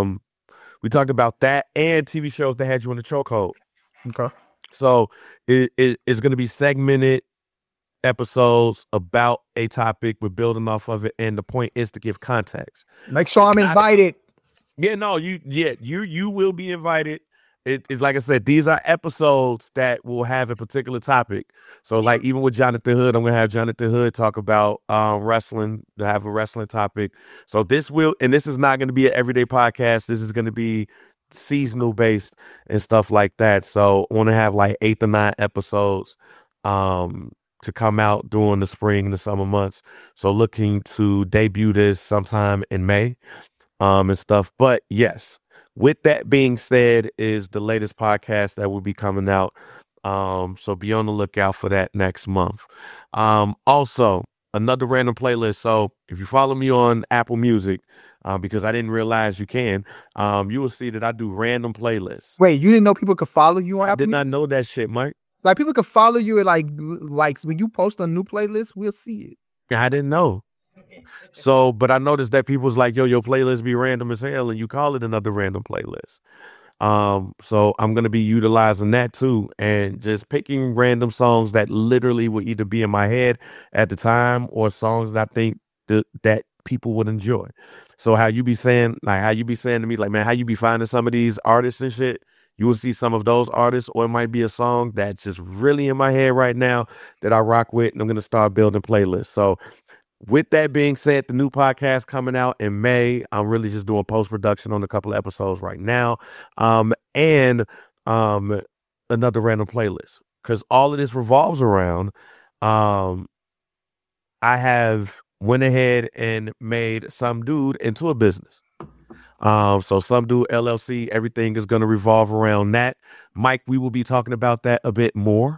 that and TV shows that had you in the chokehold. Okay. So it's going to be segmented episodes about a topic. We're building off of it, and the point is to give context. Make sure I'm invited. Yeah, no, you will be invited. It's like I said, these are episodes that will have a particular topic. So like even with Jonathan Hood, I'm gonna have Jonathan Hood talk about wrestling, to have a wrestling topic. So this is not gonna be an everyday podcast. This is gonna be seasonal based and stuff like that. So I want to have like 8 to 9 episodes to come out during the spring and the summer months. So looking to debut this sometime in May and stuff. But yes, with that being said, is the latest podcast that will be coming out. So be on the lookout for that next month. Also, another random playlist. So if you follow me on Apple Music, because I didn't realize you can, you will see that I do random playlists. Wait, you didn't know people could follow you on Apple I did not Music? know that shit, Mike. Like people could follow you and like when you post a new playlist, we'll see it. I didn't know. So, but I noticed that people was like, yo, your playlist be random as hell, and you call it another random playlist. So I'm going to be utilizing that too, and just picking random songs that literally would either be in my head at the time or songs that I think that people would enjoy. So how you be saying to me, like, man, how you be finding some of these artists and shit, you will see some of those artists, or it might be a song that's just really in my head right now that I rock with, and I'm going to start building playlists. So with that being said, the new podcast coming out in May. I'm really just doing post-production on a couple of episodes right now. And another random playlist. Because all of this revolves around I have went ahead and made Some Dude into a business. So Some Dude LLC, everything is going to revolve around that. Mike, we will be talking about that a bit more.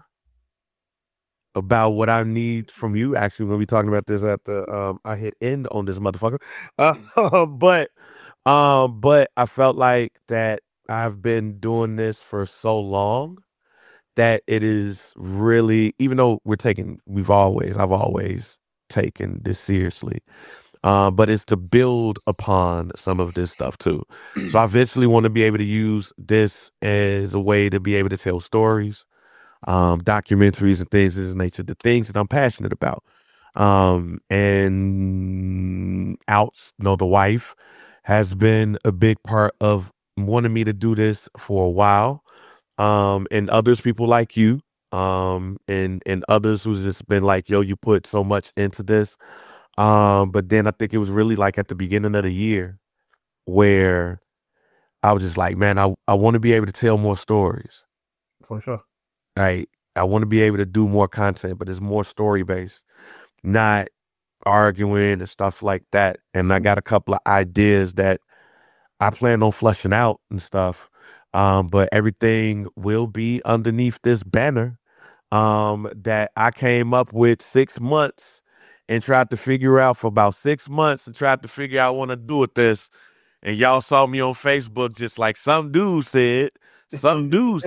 About what I need from you. Actually, we'll be talking about this at the I hit end on this motherfucker. But I felt like that I've been doing this for so long that it is really, even though I've always taken this seriously. But it's to build upon some of this stuff too. So I eventually want to be able to use this as a way to be able to tell stories, documentaries and things of this nature, the things that I'm passionate about. And the wife has been a big part of wanting me to do this for a while. And others, people like you, and others who's just been like, yo, you put so much into this. But then I think it was really like at the beginning of the year where I was just like, man, I want to be able to tell more stories. For sure. I want to be able to do more content, but it's more story based, not arguing and stuff like that. And I got a couple of ideas that I plan on flushing out and stuff. But everything will be underneath this banner that I came up with 6 months and tried to figure out for about 6 months and tried to figure out what to do with this. And y'all saw me on Facebook just like some dude said, some dude.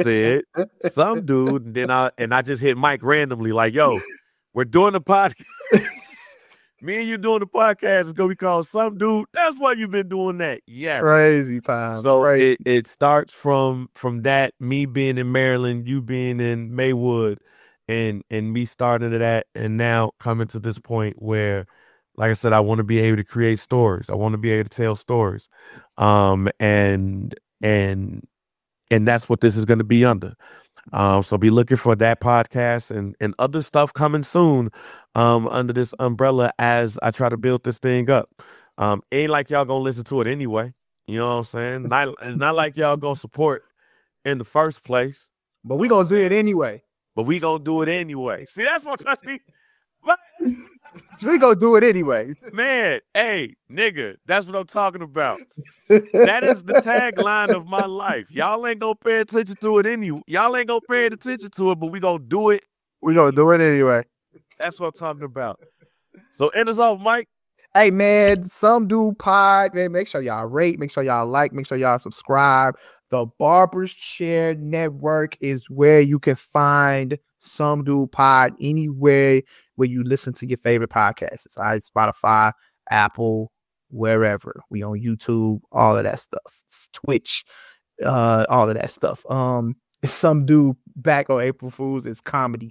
And then I just hit Mike randomly like, yo, we're doing the podcast. Me and you doing the podcast is gonna be called Some Dude. That's why you've been doing that. Yeah. Crazy times. So crazy. it starts from that, me being in Maryland, you being in Maywood, and me starting to that, and now coming to this point where, like I said, I want to be able to create stories. I want to be able to tell stories. And that's what this is going to be under. So be looking for that podcast and other stuff coming soon under this umbrella as I try to build this thing up. Ain't like y'all gonna listen to it anyway. You know what I'm saying? It's not like y'all gonna support in the first place. But we gonna do it anyway. But we gonna do it anyway. See, that's what I mean. We gonna do it anyway. Man, hey, nigga, that's what I'm talking about. That is the tagline of my life. Y'all ain't gonna pay attention to it Y'all ain't gonna pay attention to it, but we gonna do it. We gonna do it anyway. That's what I'm talking about. So end us off, Mike. Hey man, Some Dude Pod, man. Make sure y'all rate, make sure y'all like, make sure y'all subscribe. The Barber's Chair Network is where you can find Some Dude Pod anywhere where you listen to your favorite podcasts. It's Spotify, Apple, wherever. We on YouTube, all of that stuff. It's Twitch, all of that stuff. Some Dude back on April Fools is comedy.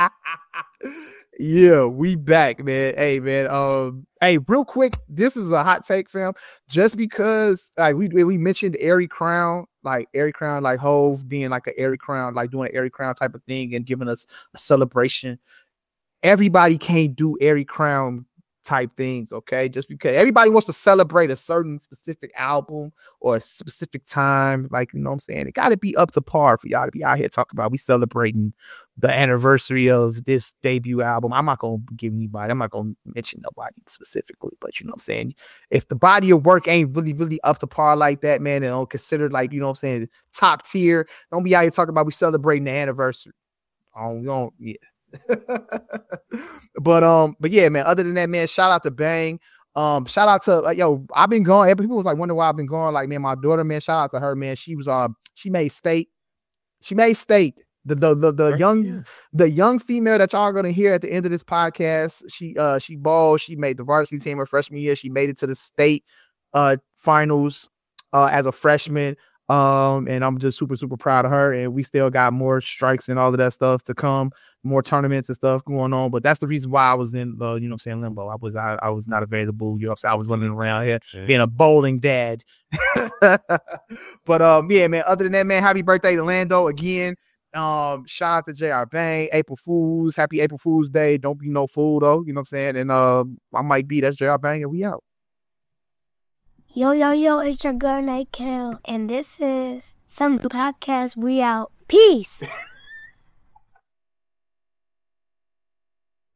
Yeah, we back, man. Hey, man. Hey, real quick, this is a hot take, fam. Just because like we mentioned Airy Crown, like Hove being like an Airy Crown, like doing an Airy Crown type of thing and giving us a celebration. Everybody can't do Airy Crown type things, okay? Just because everybody wants to celebrate a certain specific album or a specific time, like, you know what I'm saying? It got to be up to par for y'all to be out here talking about we celebrating the anniversary of this debut album. I'm not going to give anybody, I'm not going to mention nobody specifically, but you know what I'm saying? If the body of work ain't really, really up to par like that, man, and don't consider like, you know what I'm saying, top tier, don't be out here talking about we celebrating the anniversary. Yeah. But yeah, man, other than that, man, shout out to Bang. Shout out to I've been gone. People was like wondering why I've been gone. Like, man, my daughter, man, shout out to her, man. She was she made state. The young female that y'all are gonna hear at the end of this podcast. She balled. She made the varsity team her freshman year. She made it to the state finals as a freshman. And I'm just super, super proud of her. And we still got more strikes and all of that stuff to come, more tournaments and stuff going on. But that's the reason why I was in the, you know what I'm saying, limbo. I was not available. You know what I'm saying? I was running around here being a bowling dad. But yeah, man, other than that, man, happy birthday to Lando again. Shout out to JR Bang, April Fools, happy April Fools Day. Don't be no fool though, you know what I'm saying? And I might be, that's JR Bang, and we out. Yo, it's your girl, Night Kill, and this is Some Podcast. We out. Peace.